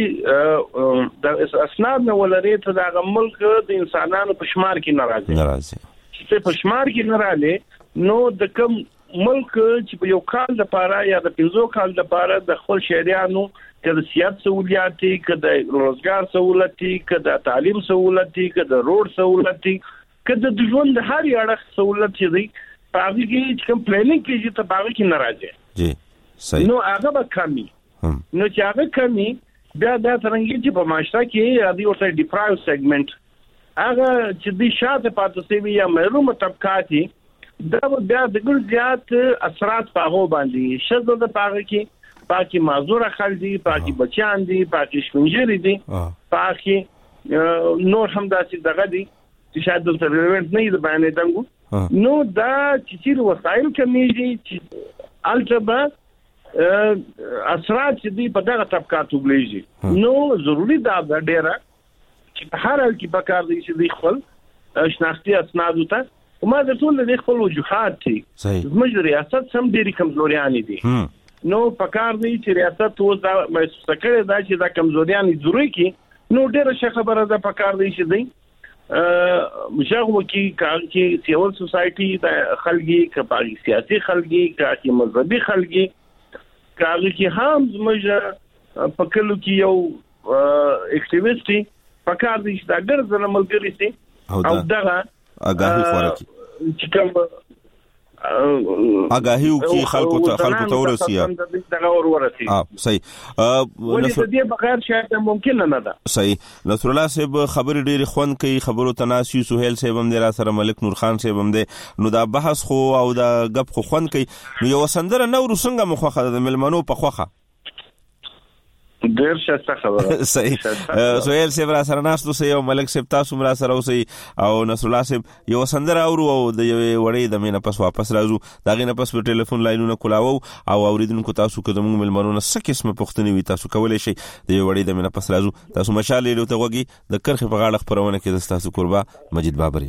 شناختی د اسناد نه ولري ته د ملک د انسانانو په شمار کې ناراضي چې په شمار کې نه راځي نو د کوم ملک چې په یو کال لپاره یا د 15 کال لپاره د خپل شهريانو د صحت سہولیات کې د روزګار سہولیت کې د تعلیم سہولیت کې د روډ سہولیت کې د ژوند د هر اړخ سہولیت چې دی هغه کې کوم پلانینګ کې چې تباغي کې ناراضي جی صحیح نو هغه به کمی نو چې هغه کمی بیا د ترنګي چې په معاشره کې راځي او څه ډیپرایو سیګمنټ هغه چې د شاته پاتې سوي یا محروم طبقات دا بیا د ګل زیات اثرات پاغو باندې شذ د پاغه کې پاکي معذور خلک دي پاکي بچیان دي پاکي شنجري دي پاکي نور هم داسې دغه دي چې شاید د ریلیونت نه دی باندې دنګو نو دا چې وسایل کمیږي چې الټبا اثرات چې دي په دغه طبقاتو بلیږي نو ضروری دا ډیره چې په هر حال کې پکار دي چې د خپل شناختی اسناد ته وما د ټول د خپل وجوهات دي زموږ ریاست سم ډېری کمزوریان دي نو پکار دی چې ریاست اوس دا محسوس کړي دا چې دا کمزوریان ضروري کې نو ډېر ښه خبره ده پکار دی چې دی مشاغو کې سیول سوسایټي د خلګي کپاغي سیاسي خلګي کاږي مذهبي خلګي کاږي کې هم زموږ پکلو کې یو اکټیویسټي پکار دی چې دا ګرځنه ملګری سي او دغه آگاهی خوراکی چې کوم آگاهی وکي خلکو ته ورسیه دغه ورسیه صحیح ولې د دې بغیر شاید ممکن نه ده صحیح نصر الله صاحب خبر ډېر خوند کوي خبرو تناسي سہیل صاحب هم در سره ملک نور خان صاحب هم دي نو دا بحث خو او دا غب خو خوند کوي نو یو سندره نو څنګه مخه د ملمنو په خوخه ډیر ښه خبره. صحیح. سهیل صاحب را سره ناستو سي او ملک صاحب تاسو را سره اوسئ او نصر الله صاحب یو سندره اورو او د یو وړې د مینه پس واپس راځو. داغه نه پس په ټلیفون لاینونه کولاو او اوریدونکو تاسو کوم ملمنونه څه قسمه پوښتنې وي تاسو کولای شئ. د یو وړې د مینه پس راځو. تاسو مشال ریډیو ته وګورئ. د کرخه په غاړه خبرونه کې د تاسو قربا مجید بابر.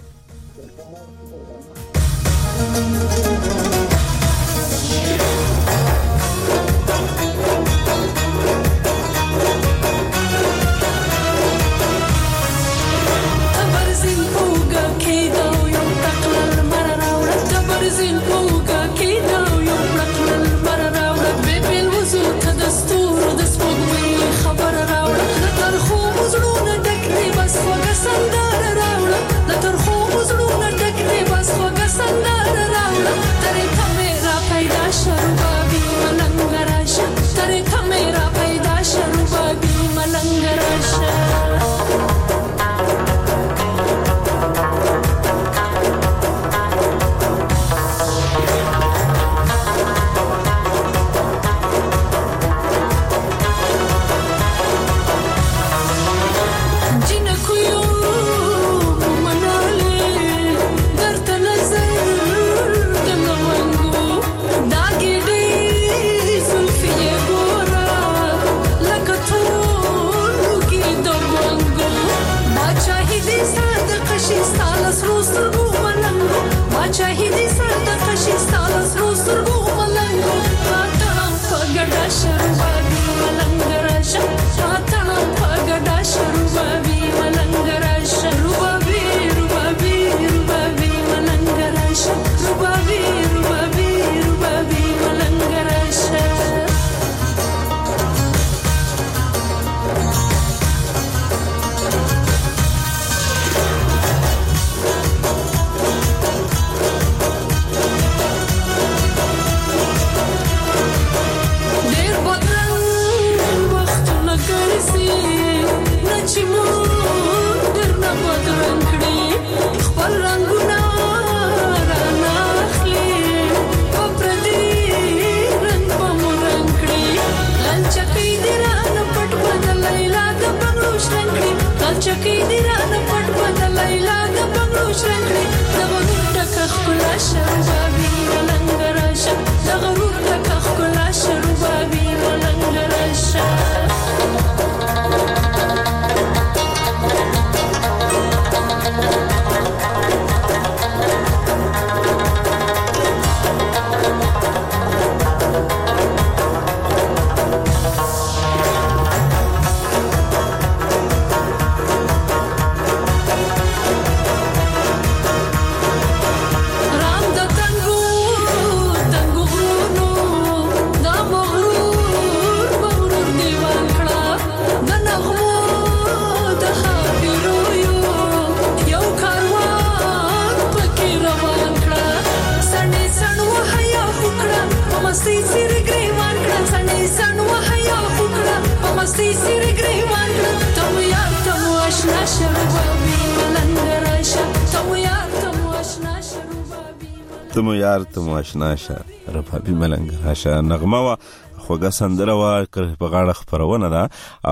تمو یار تمو آشنا شه ربابي ملنګ راشه نغمه وا خوږه سندره وا په غاړه خبرونه ده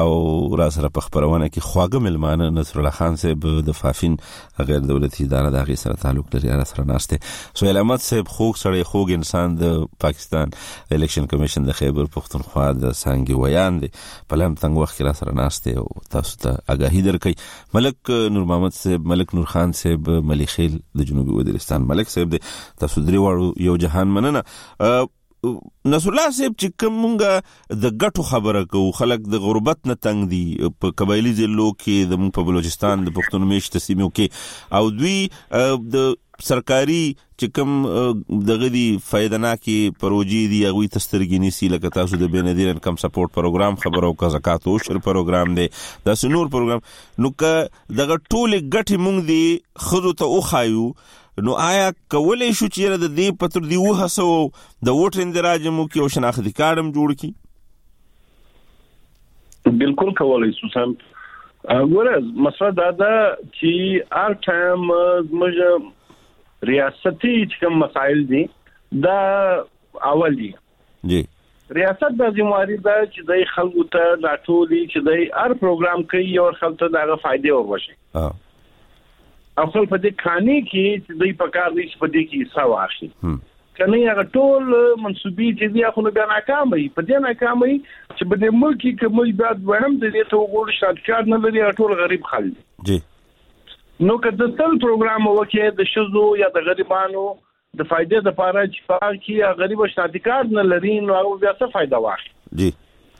او را سره په خبرونه کې خواږه ملمانه نصر الله خان صاحب د فافین غیر دولتي اداره د غي سره تعلق لري را سره ناشته سهیل احمد صاحب خوږ سړی خوږ انسان د پاکستان الیکشن کمیشن د خیبر پختونخوا د سانګي ویان دی په لم تنګ وخت را سره ناشته او تاسو ته آگاهی درکې ملک نور محمد صاحب ملک نور خان صاحب ملي خیل د جنوبي وزیرستان ملک صاحب تاسو درې وړو یو جهان مننه نصر الله صاحب چې کومه د غټو خبره کو خلک د غربت نه تنگ دي په قبایلی ضلعو کې د په بلوچستان د پښتون میشت سیمو کې او دوی د سرکاري چې کوم دغه دي فائدناکي پروژې دي هغه تسترګینی سي لکه تاسو د بنادر انکم سپورټ پروګرام خبرو کا زکات او شر پروګرام دی د سنور پروګرام نو که دغه ټول غټي مونږ دي خودو ته او خایو نو آیا کولای شو چې د دې پتر دی وهسو د ووټ اندراج مو کې او شناختی کارم جوړ کی بالکل کولای شو سم ورز مسله دا چې هر ټایم زموږ ریاستي کوم مسائل دي دا اول دي جی ریاست د ذمہواری دا چې د خلکو ته د ټولي چې د هر پروګرام کوي او خلکو ته دغه فائدې وروشي اصل په دې کاني کې چې دوی په کار دي چې په دې کې حصہ واخلي کنه هغه ټول منسوبي چې دی خو بیا ناکام وي په دې ناکام وي چې په دې ملک کې کومي بعد وهم د دې ته وګورئ شاکار نه لري ټول غریب خلک جی نو که د تل پروګرام وکړي د شذو یا د غریبانو د فائدې لپاره چې پاره کې غریب شاکار نه لري نو هغه بیا څه فائدہ واخلي جی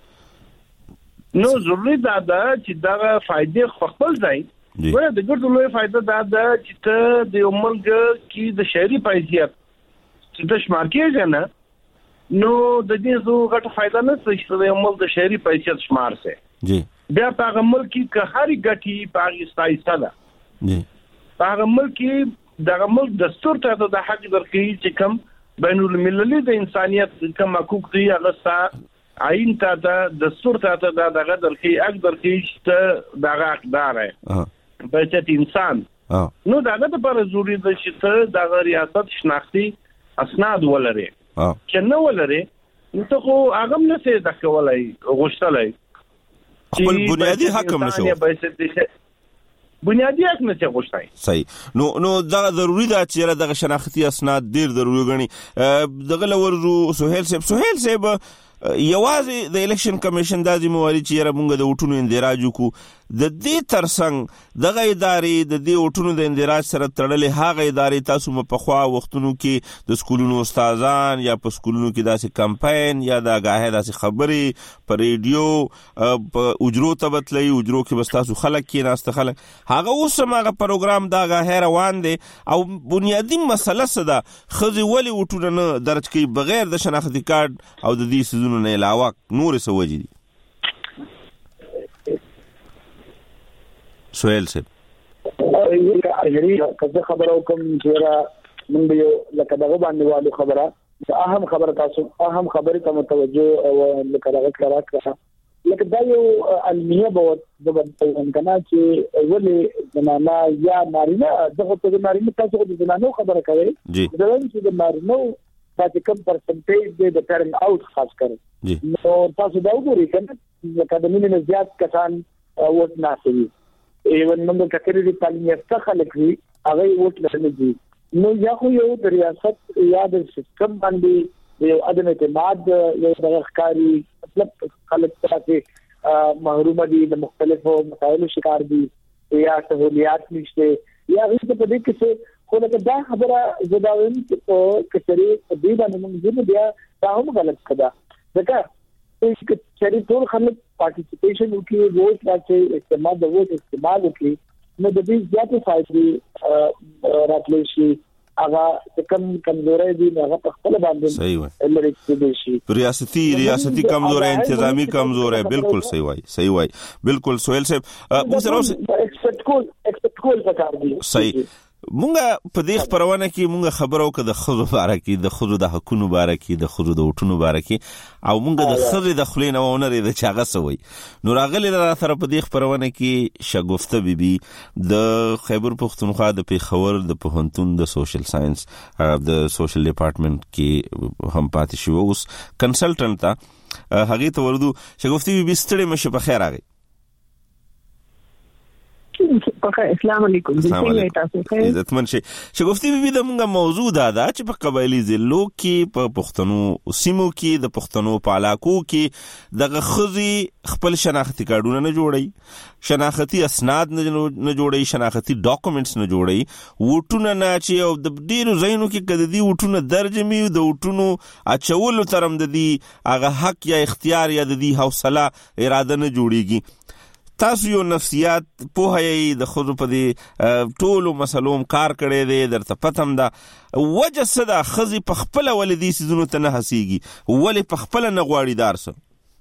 نو ضروري دا چې دا فائدې خپل ځای ورته د ګټو لوی فائدہ دا چې ته د عملګ کې د شهري پیسې چې د شمار کېږي نه نو د دې زو غټه فائدہ نه څه چې د عمل د شهري پیسې شمار سي جی بیا په عمل کې که هرې ګټي په استایسته ده جی په عمل کې د عمل دستور ته د حق درکې چې کوم بین المللي د انسانيت کوم حقوق دي هغه ستا عین ته د دستور ته د دغه درکې حق درکې چې دغه حقدار ہے بچت انسان نو دغه لپاره ضروري ده چې ته د ریاست شناختی اسناد ولري چې نو ولري نو ته خو هغه نه څه د کولای غوښتلای خپل بنیادی حق هم نشو بنیادی حق نه څه غوښتای صحیح نو دا ضروری ده چې دغه شناختی اسناد ډیر ضروری غني دغه لورو سہیل صاحب یوازې د الیکشن کمیشن د ذمہواری چې موږ د وټونو اندراج کو د دې ترڅنګ دغه ادارې د دې وټونو د اندراج سره تړلې هغه ادارې تاسو په خوا وختونو کې د سکولونو استادان یا په سکولونو کې داسې کمپاین یا د غاهه داسې خبرې په ریډیو په اجرو تبتلې اجرو کې بس تاسو خلک کې ناست خلک هغه اوس هغه پروګرام دا غاهه روان دي او بنیادی مسله صدا خزي ولي وټونه نه درج کوي بغیر د شناختی کارت او د دې سيزونو نه علاوه نور څه وجې دي سہیل صاحب اجري کله خبرو کوم چې موږ یو لکه دغه باندې والو خبره اهم خبره تاسو اهم خبره ته متوجه او لکه دغه کراکه لکه دا یو علميه بوت د امکانات چې ولې زمانہ یا نارینه دغه په نارینه تاسو د زنانو خبره کوي دا چې د نارینه چې کوم پرسنټیج د ټرن اوټ خاص کړي نو تاسو دا وګورئ چې لکه د مینه زیات کسان ووټ نه کوي ایون موږ کترې د تعلیم یافته خلک وي هغه ووټ نه دي نو یا خو یو د ریاست یا د سیستم باندې یو عدم اعتماد یو د ښکاری مطلب خلک ته محروم دي د مختلفو مسایلو شکار دي یا سہولیات نشته یا هیڅ په دې کې خو دا خبره زداوم چې کچري دې باندې موږ بیا دا هم غلط کړه ځکه چې چری ټول خلک پارټیسپیشن وکړي ووټ راځي استعمال د ووټ استعمال وکړي نو د دې زیاتې فائدې راتللی شي هغه کمزوري دي هغه په خپل باندې لري چې شي ریاستي کمزوري انتظامی کمزوري بالکل صحیح وای بالکل سہیل صاحب موږ سره ایکسپیکټ کول پکار دي صحیح مونږه په دې خبرونه کې مونږ خبرو کې د خزو باره کې د خزو د حقونو باره کې د خزو د وټونو باره کې او مونږ د خزو د خلینو ونري د چاغه سوي نو راغلي د سره په دې خبرونه کې شګفته بیبي د خیبر پختونخوا د پیښور د پوهنتون د سوشل ساينس د سوشل ډپارټمنټ کې هم پاتې شو اوس کنسلټنټ تا هغه ته ورودو شګفته بیبي ستړي مشه په خیر راغی السلام علیکم عزتمن شي شګفتي بیبي د موږ موضوع دا چې په قبایلی ضلعو کې په پښتنو سیمو کې د پښتنو په علاقو کې دغه خزي خپل شناختی کارډونه نه جوړي شناختی اسناد نه جوړي شناختی ډاکومېنټس نه جوړي وټونه نه چې او د ډیرو ځایونو کې کدي وټونه درجمي د وټونو اچولو ترم د دي هغه حق یا اختیار یا د دي حوصله اراده نه جوړيږي تاسو یو نفسیات په هي د خود په دي ټولو مسلوم کار کړي دي درته پتم دا وجه صدا خزي په خپل ولدي سيزونو ته نه حسيږي ولې په خپل نه غواړي دارسه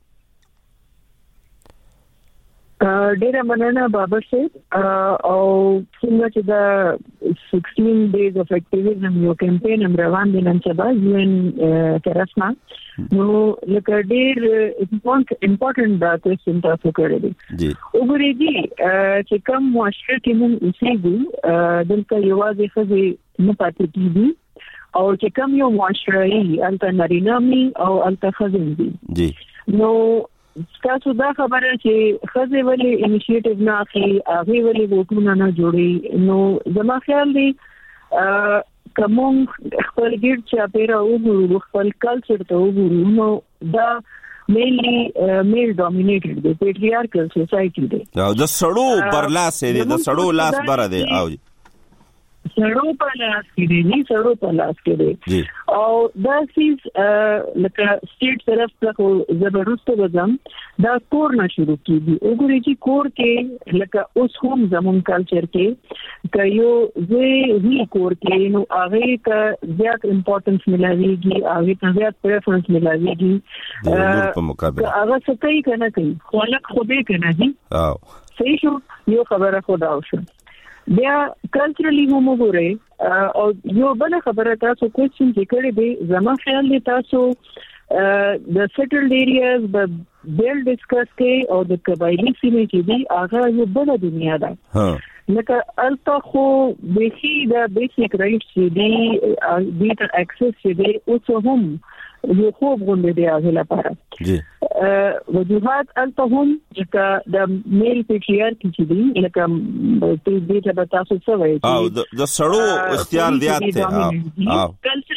ډیره مننه بابر صاحب او څنګه چې دا 16 days of activism یو کمپاین روان دي نن سبا UN ترسما نو لکه ډیر امپورټنٹ دا کوېسچن تاسو کړی دی وګورئ چې کوم معاشره کې موږ اوسېږو دلته یوازې خزي نه پاتې کیږي او چې کوم یو معاشري انت نارینامي او انت خزندي جی نو تاسو دا خبره چې خزه ولی انیشیټیو نه اخلي هغه ولی وکړو نه جوړي نو زما خیال دی کوم خپل ګډ چې پیرا وګورو خپل کلچر ته وګورو نو دا mainly male dominated the patriarchal society دی او د سړو پر لاس دی د سړو لاس بره دی او سړو په لاس کې دی نه سړو په لاس کې دی او دا سیس لکه سټیټ طرف ته زبردست وزم دا کور نه شروع کیږي وګورئ چې کور کې لکه اوس هم زمون کلچر کې کيو زه کور کې نو هغه ته زیات امپورټنس ملایږي هغه ته زیات پریفرنس ملایږي په مقابله هغه څه کوي کنه کوي خلک خو به کنه دي او صحیح شو یو خبره خدا شو بیا کلچرلی هم وګورئ او یو بل خبره تاسو کوم چې کړی دی زما خیال دی تاسو د سیټلډ ایریاز د بیل ډیسکس کې او د قبایلی سیمې کې دی هغه یو بل دنیا ده لکه الته خو بیخي د بیسیک رائټس چې دی ته اکسس چې دی او هم یو خوب غونډه دی هغه لپاره جی وجوهات الته هم چې د میل پیټریارکی چې دی لکه په دې ته تاسو څه وایي او د سړو اختیار دیات ته او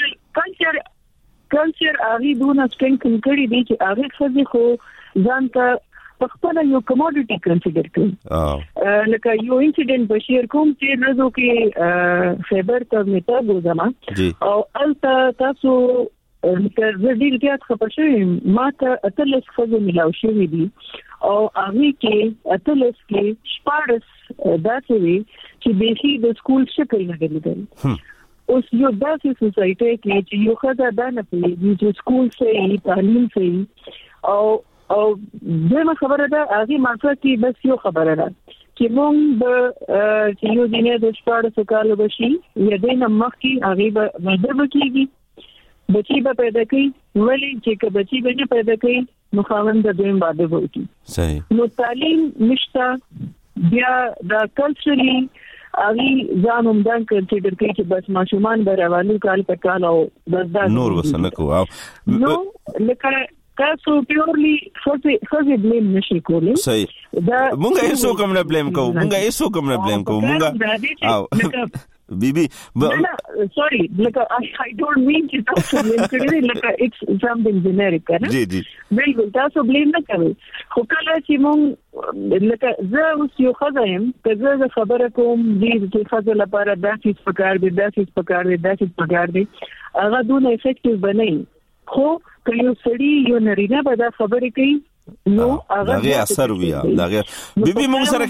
کلچر هغه دونه سټرنګ کړی دی چې هغه خزي خو ځان ته په خپل یو کموډټي کنسیډر کړي لکه یو انسیډنټ بشیر کوم چې رزو کې خیبر ته میته ګوزما او الته تاسو که زه ډیر زیات خبر شوم ما ته اتلس خزو ملاو شوی دي او هغه کې اتلس کې شپارس داسې وي چې بیخي د سکول شکل نه لري اوس یو داسې سوسایټي کې چې یو خزه دا نه پیږي چې سکول صحیح تعلیم صحیح او دغه خبره ده هغه ماته کې بس یو خبره ده چې موږ چې یو دینه د شپارس کال بشي یا دینه مخکې هغه به مدرب کیږي بچی به پیدا کوي ولی چې بچی به نه پیدا کوي نو خاوند د دویم باندې وږي صحیح نو تعلیم نشته بیا دا کلچرلی اغي ځانوم دا کنسیډر کوي چې بس ماشومان به روانو کال په کال او بس دا نور وسنه کو نو لکه تاسو پیورلی خزي بلیم نشي کولای صحیح دا مونږه هیڅ کوم نه بلیم کوو مونږه هیڅ کوم نه بلیم کوو مونږه او بیبي sorry like I don't mean to tell you like it's something generic right جی جی بالکل تاسو blame نه کوي خو کله چې مونږ لکه زه اوس یو خزایم که زه خبره کوم دې چې خزه لپاره داسې پکار دي داسې پکار دي هغه دونه افیکټیو بنئ خو که یو سړی یو نارینه به دا خبرې کوي نو هغه اثر ویا هغه بیبي موږ سره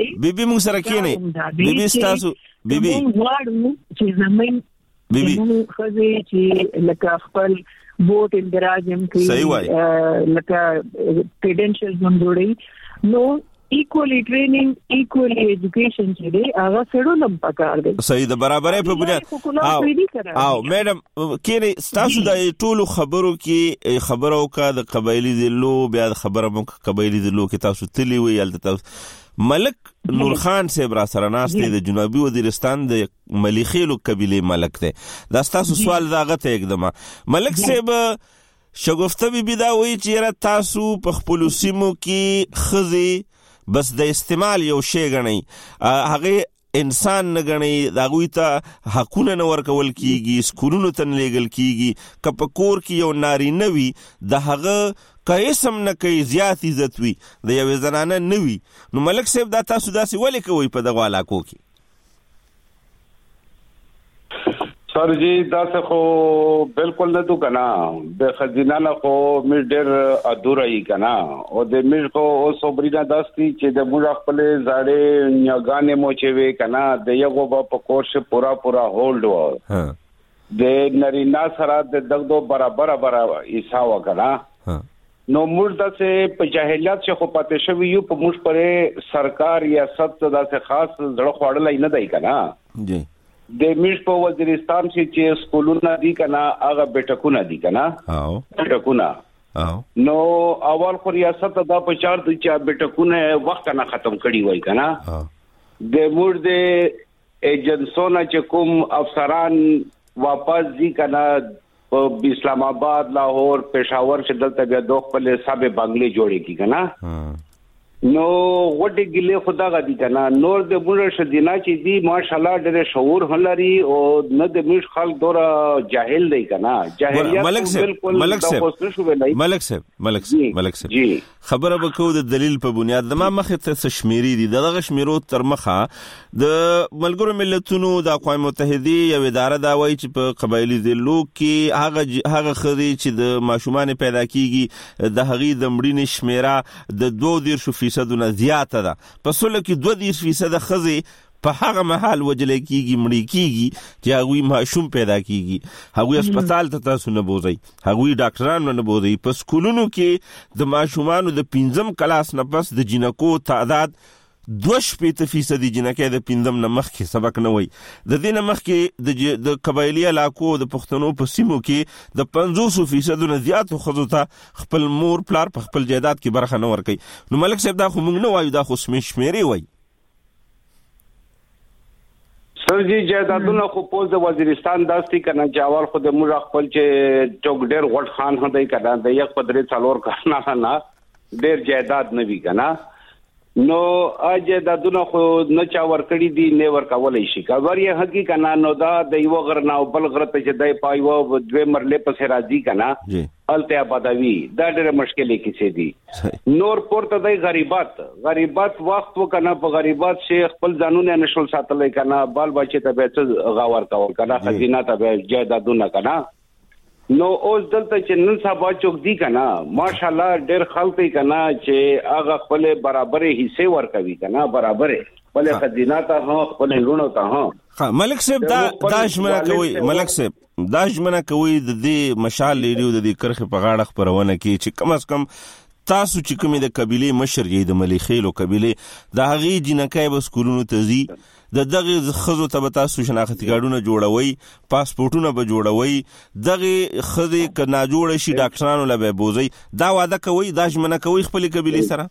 کېنه بیبي تاسو بیبي واړو چې زمين بیبي خزه چې لکه خپل بوت اندراجم کوي لکه کریډنشلز هم جوړي نو equally training equally education چې دی هغه سره لم پکار دی صحیح د برابرۍ په بنیاد او میډم کینه تاسو د ټولو خبرو کې خبرو کا د قبایلی ذلو بیا خبره مو قبایلی ذلو کې تاسو تلی وی ال تاسو ملک نور خان صاحب را سره ناشته د جنوبي وزیرستان د ملیخیلو قبیله ملک ته دا تاسو سوال داغه ته एकदम ملک صاحب شګفته بي دا وی چې تاسو په خپل سیمو کې خزي بس د استعمال یو شی غنی هغه انسان نه غنی داغوی ته حقونه نه ورکول کیږي سکولونو ته لېګل کیږي کپکور کې یو ناری نوي د هغه قیسم نه کوي زیات عزت وي د یو زنانه نوي نو ملک صاحب دا تاسو داسې ولې کوي په دغه علاقو کې سر جی دا څه خو بالکل نه تو کنا د خزینه نه خو مې ډېر ادورای کنا او د مې خو او صبرینا داستی چې د موږ خپل زاړې نیاګانې موچوي کنا د یو په کورس پورا هولډ و د نرینا سره د دغه برابر ایسا وکړه نو موږ داسې په جاهلیت څخه خو پاتې شوی یو په موږ پرې سرکار یا سب داسې خاص زړه خوړلای نه دی کنا جی د میش په وزیرستان چې سکولونه دي کنه هغه بیٹکونه دي کنه او بیٹکونه او نو اول خو ریاست دا په چار د چا بیٹکونه وخت نه ختم کړي وای کنه د مور د ایجنسونه چې کوم افسران واپس ځي کنه په اسلام آباد لاهور پېښور چې دلته بیا دوه خپل حساب بنگلې جوړې کی کنه نو وټه ګلې خدا غدي کنه نور د موږ شدینا چې دی ماشاءالله ډېر شعور هلري او نه د مش خلک دور جاهل دی کنه جاهلیت بالکل ملک صاحب جی خبره وکړو د دلیل په بنیاد د ما مخه ته شمیري دي دغه شمیرو تر مخه د ملګرو ملتونو د اقوام متحده یو اداره دا وایي چې په قبایلی ضلعو کې هغه خري چې د ماشومان پیدا کیږي د هغې د مړینې شمیره د 2% نه زیاته ده په سلو کې 2% خزې په هغه محل وجلې کیږي مړی کیږي چې هغه ماشوم پیدا کیږي هغه هسپتال ته تاسو نه بوزي هغه ډاکټرانو نه بوزي په سکولونو کې د ماشومانو د 5م کلاس نه پس د جنکو تعداد 2% جنکه د 5م نه مخکې سبق نه وای د دې نه مخکې د قبایلی علاقو د پښتنو په سیمو کې د 50% نه زیاتو خزو ته خپل مور پلار په خپل جایداد کې برخه نه ورکي نو ملک صاحب دا خو موږ نه وایو دا خو شمیرې وای سرجی جایدادونه خو پوز د وزیرستان داستی کنه جاوال خو د موږ خپل چې چوک ډیر غټ خان هدی کنه د یک پدری څلور کارنه نه ډیر جایداد نه وی کنه نو جایدادونه خو نه چا ورکړی دي نه ورکولای شي کور یې حقیقت کنه نو دا د یو غر نه بل غر ته چې دای پایو دوه مرلې په راځي کنه الته آبادوي دا ډېر مشکلې کیسې دي نور پورته د غریبات وخت وکنه په غریبات شي خپل ځانونه نشول ساتلای کنه بال بچی ته به څه غاور کول کنه خزینه ته به جایدادونه کنه نو اوس دلته چې نن سبا چوک دی کنه ماشاءالله ډېر خلک کنه چې هغه خپل برابرې حصے ورکوي کنه برابرې خپل خزینه ته خپل لونو ته ملک صاحب دا شمنه کوي ملک صاحب دا ژمنه کوي د دې مشال ریډیو د دې کرخه په غاړه خبرونه کې چې کم از کم تاسو چې کومې د قبيله مشر یې د مليخیلو قبيله د هغه جنکای به سکولونو ته زی د دغه خزو ته تاسو شناختی کارتونه جوړوي پاسپورتونه به جوړوي دغه خزي کنا جوړ شي ډاکټرانو له به بوزي دا وعده کوي دا ژمنه کوي خپل قبيله سره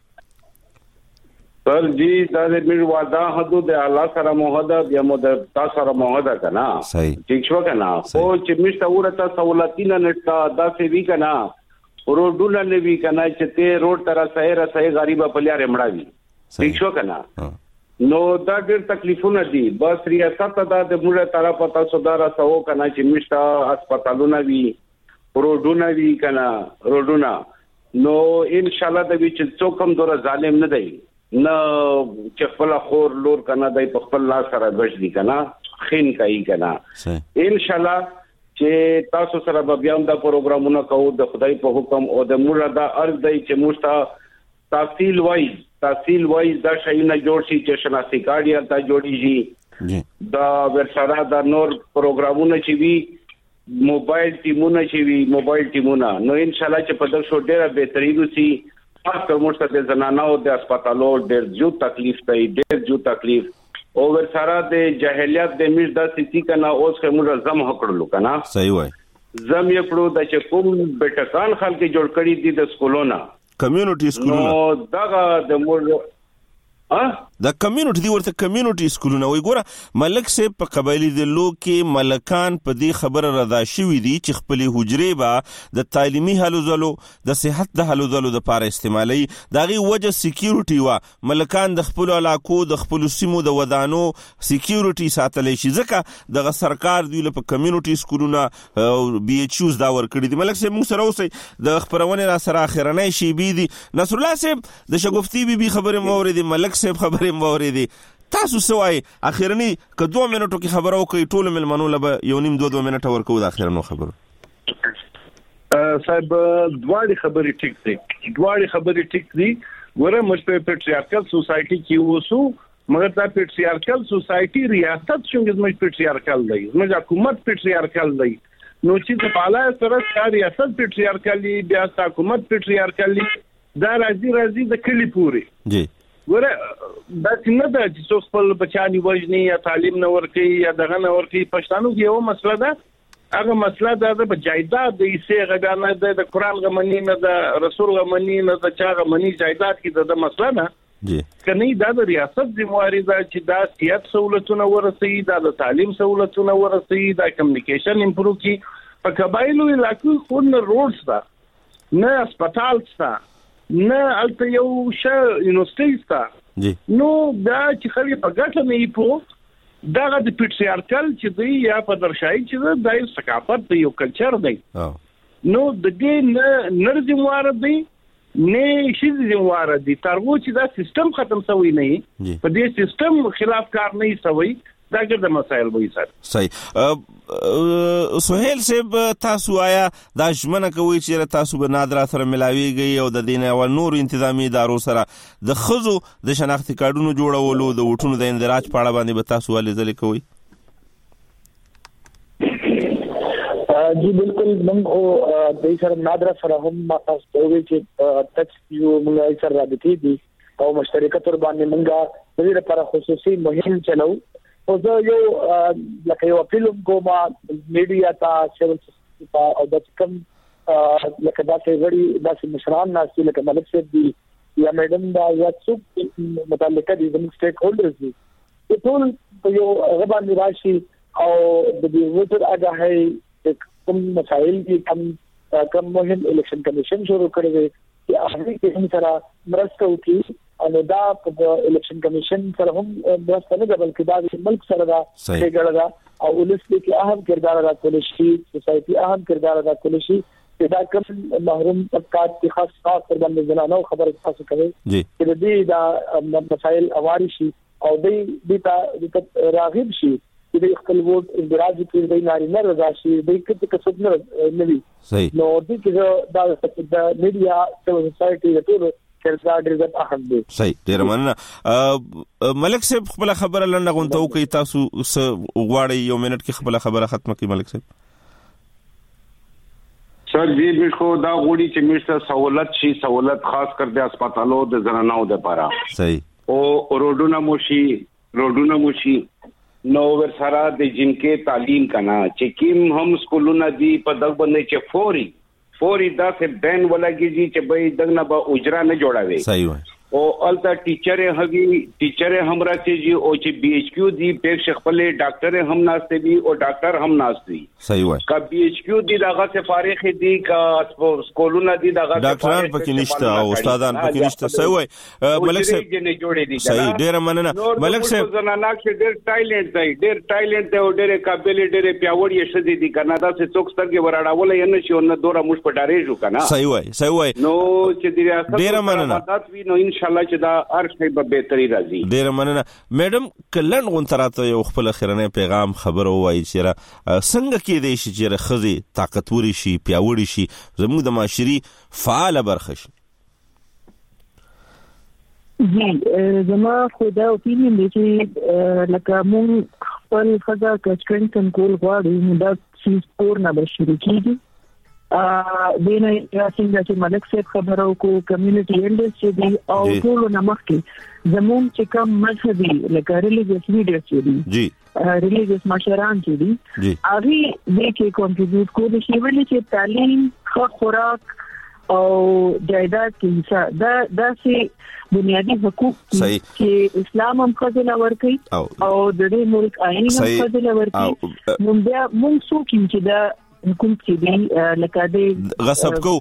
سر جی دا د میر وعده حدود الله سره موحده بیا مو د تاسو سره موحده کنا صحیح ٹھیک شو کنا او چې مشته ورته سہولتینه نشتا دا سی وی کنا روډونه نه وی کنا چې ته روډ تر سایه غریبه پلیاره مړاوي ٹھیک شو کنا نو دا ډېر تکلیفونه دي بس ریاست دا د موږ طرف ته سودارا سو کنا چې مشته هسپتالونه وی روډونه وی کنا روډونه نو ان شاء الله د وچ څوکم دور ظالم نه دی نه چې خپل خور لور کنه د خپل لاس سره بچ دي کنه خین کوي کنه ان شاء الله چې تاسو سره به بیا د پروګرامونو کوو د خدای په حکم او د موږ د ارز دی چې موږ تحصیل وایز دا شایونه جوړ شي چې شناختی کارت یا تا جوړیږي دا ورسره د نور پروګرامونه چې وی موبایل ټیمونه چې وی موبایل ټیمونه نو ان شاء الله چې په دغه شو ډیره بهتري وسی خاص کوم څه د زنانو د هسپتالو ډېر جو تکلیف دی ډېر جو تکلیف او ورسره د جاهلیت د میز د سيتي کنه اوس کوم زم هکړلو کنه صحیح وای زم یې کړو د چې کوم بیٹکان خلک جوړ کړی دي د سکولونو کمیونټي سکولونه نو دغه د مور د کمیونټي دی ورته کمیونټي سکولونه وي ګوره ملک صاحب په قبایلی ضلعو کې ملکان په دې خبره رضا شوي دي چې خپل حجرې به د تعلیمي هلو ځلو د صحت د هلو ځلو د پاره استعمالي دغه وجه سکیورټي وا ملکان د خپل علاقو د خپل سیمو د ودانو سکیورټي ساتلې شي ځکه دغه سرکار دی په کمیونټي سکولونه بي ایچ یوز دا ور کړی دي ملک صاحب موږ سره اوسې د خبرونه را سره اخرنۍ شي بي دي نصر الله صاحب د شګفتي بي خبره موري دي ملک صاحب خبره موري تاسو سوای اخیرنی که 2 منټو کې خبرو کوي ټول ملمنو له یو نیم 2 منټه ورکو د اخیرنو خبرو صاحب دواړي خبرې ټیک دي ګوره موږ په پیټریارکل سوسایټي کې وسو مګر دا پیټریارکل سوسایټي ریاست څنګه زموږ پیټریارکل دی زموږ حکومت پیټریارکل دی نو چې په اعلی سره ریاست پیټریارکل دی بیا حکومت پیټریارکل دی دا راځي د کلی پوری جی ګوره دا څنګه د چې څو خپل بچانی وژني یا تعلیم نه ورکي یا دغه نه ورکي پښتنو کې یو مسله ده هغه مسله ده د جایداد د ایسه غدانه د قرآن غمنی نه د رسول غمنی نه د چا غمنی جایداد کې د مسله نه کني دا د ریاست ذمہواری ده چې دا صحت سہولتونه ورسي، دا د تعلیم سہولتونه ورسي، دا کمیونیکیشن امپروو کی. په قبایلو علاقو خو نه روډز ده، نه هسپتال شته، نه الته یو یونیورسيټي شته. نو دا چې خلک په ګټه نه یې دغه د پیټریارکل چې دی یا په درشای چې دا یو ثقافت دی، یو کلچر دی. نو د دې نه نرځموار دی نه شي ذمہوار دي ترغو چې دا سیستم ختم شوی نه په دې سیستم خلاف کار نه شوی دا ګرځي مسائل وایي سر. صحیح. سہیل صاحب تاسو آیا دا ژمنه کوي چې تاسو به نادر سره ملاويږي او د دین او نور انتظامی ادارو سره د خزو د شناختی کارډونو جوړولو د وټونو د اندراج په اړه باندې به تاسو ولې ځلې کوي؟ जी बिल्कुल मंग दे सर नादरा सर हम मास होवे چې टच یو موږ سره راځي دي او مشترکه تر باندې موږ د دې لپاره خصوصي مهم چلو او زه یو لکه یو فلم کومه میډیا ته سیول سیستم او د کوم لکه دا چې غړي د مشران ناس لکه ملک صاحب دي یا میډم دا یا څوک متعلقه دي د سټیک هولډرز دي ټول یو غبان راشي او د دې ووټر اګه کوم مسائل دي کم مهم الیکشن کمیشن شروع کړی دی چې هغه کې هم سره مرسته وکړي او دا په الیکشن کمیشن سره هم مرسته نه بلکې دا د ملک سره دا څنګه دا او ولس کې اهم کردار ادا کولی شي، سوسایټي اهم کردار ادا کولی شي چې دا کوم محروم طبقات کې خاص پر باندې زنانو خبره تاسو کوي چې دې دا مسائل اواري شي او دې راغب شي د خپل ووټ اندراج کې د نارینه رضا شي د کته کسب نه وي. صحیح. نو د کې دا د میډیا سوسایټي د ټول کردار ډېر اهم دی. صحیح. ډېر مننه. ملک صاحب خپل خبره لنډه غونډه کوي، تاسو غواړئ یو منټ کې خپل خبره ختمه کړئ ملک صاحب. سر جی بالکل دا غوړي چې مرسته سہولت شي، سہولت خاص کر د هسپتالو د زنانو لپاره. صحیح. او روډونه موشي نو ور سره د جنکه تعلیم کنا چې کیم هم سکولونه دی په دغه باندې چې فوري دا څه بین ولګي چې به دغه به اجرا نه جوړاوي. صحیح وای. او الته ټیچر هم راځي او چې بي ایچ کیو دی په خپل ډاکټر هم ناشته دي او ډاکټر هم ناشته دي. صحیح وای. کا بي ایچ کیو دی دغه څه فارغ دي کا سکولونه دي دغه ډاکټران پکې نشته او استادان پکې نشته. صحیح وای. ملک صاحب نه جوړې دي. صحیح. ډیر مننه ملک صاحب. زنانه کې ډیر ټایلنټ دی او ډیر قابل ډیر پیاوړی شې دي کنه دا څه څوک سترګې وراړول یا نه شي او نه دوره موږ په ډارېږو کنه. صحیح وای. نو چې د ریاست ډیر مننه نو ان شاء الله چې دا ارشي به بهتري راځي. ډیر مننه میډم. کلن غونتراته یو خپل اخرنه پیغام خبر وایي چې څنګه کې دی چې خزي طاقتوري شي، پیاوړي شي، زموږ د معاشري فعال برخه شي. جی زما خدا اوپینین دی چې لکه مونږ خپل خزا کچکن کنټرول غواړو دا چې سپور نه بشری کیږي. دینه څنګه چې ملک صاحب خبرو کو کمیونټي انډستری دی او ټول نمخ کې زموږ چې کوم مذهبي لکه ریلیجیس لیډرز چې دي ریلیجیس مشران چې دي هغه دې کې کنټریبیوټ کوي چې ولې چې تعلیم خوراک او جایداد کې دا سي بنیادی حقوق چې اسلام هم خزل ورکي او د دې ملک آئین هم خزل ورکي. نو بیا موږ څوک چې دا حکومت چې دی لکه د غصب کو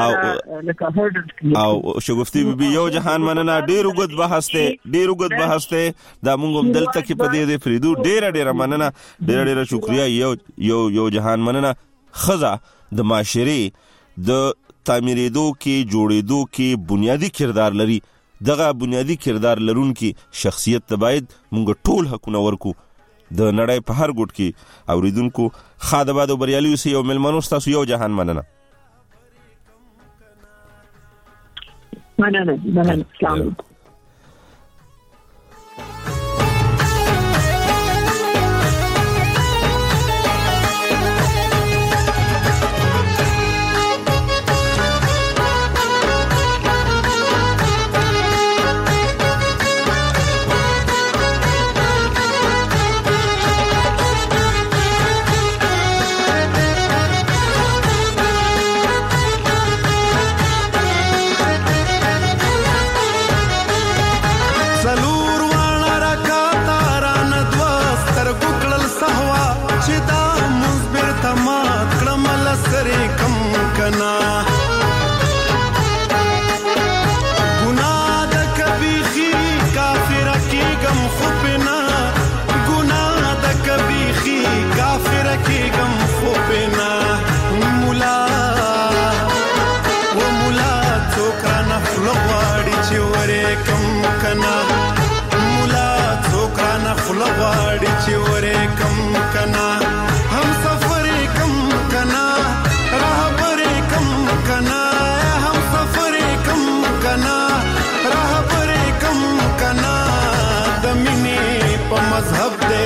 او شګفتي بي یو جهان مننه ډیر وګد بحث ته دا موږ دلته کې په دې فریدو ډیر مننه ډیر شکریا یو جهان مننه. خزا د معاشري د تعمیرېدو کې جوړېدو کې بنیادی کردار لري. دغه بنیادی کردار لرونکي شخصیت ته باید موږ ټول حقونه ورکو. د نړۍ په هر ګوټ کې اوریدونکو خادباد او بریالي اوسئ او ملمنو تاسو یو جهان مننه. السلام ورې کم کنا مولا څوکرا نه خلغواړي چې ورې کم کنا هم سفر کم کنا رهبر کم کنا هم سفر کم کنا رهبر کم کنا د مینې په مذهب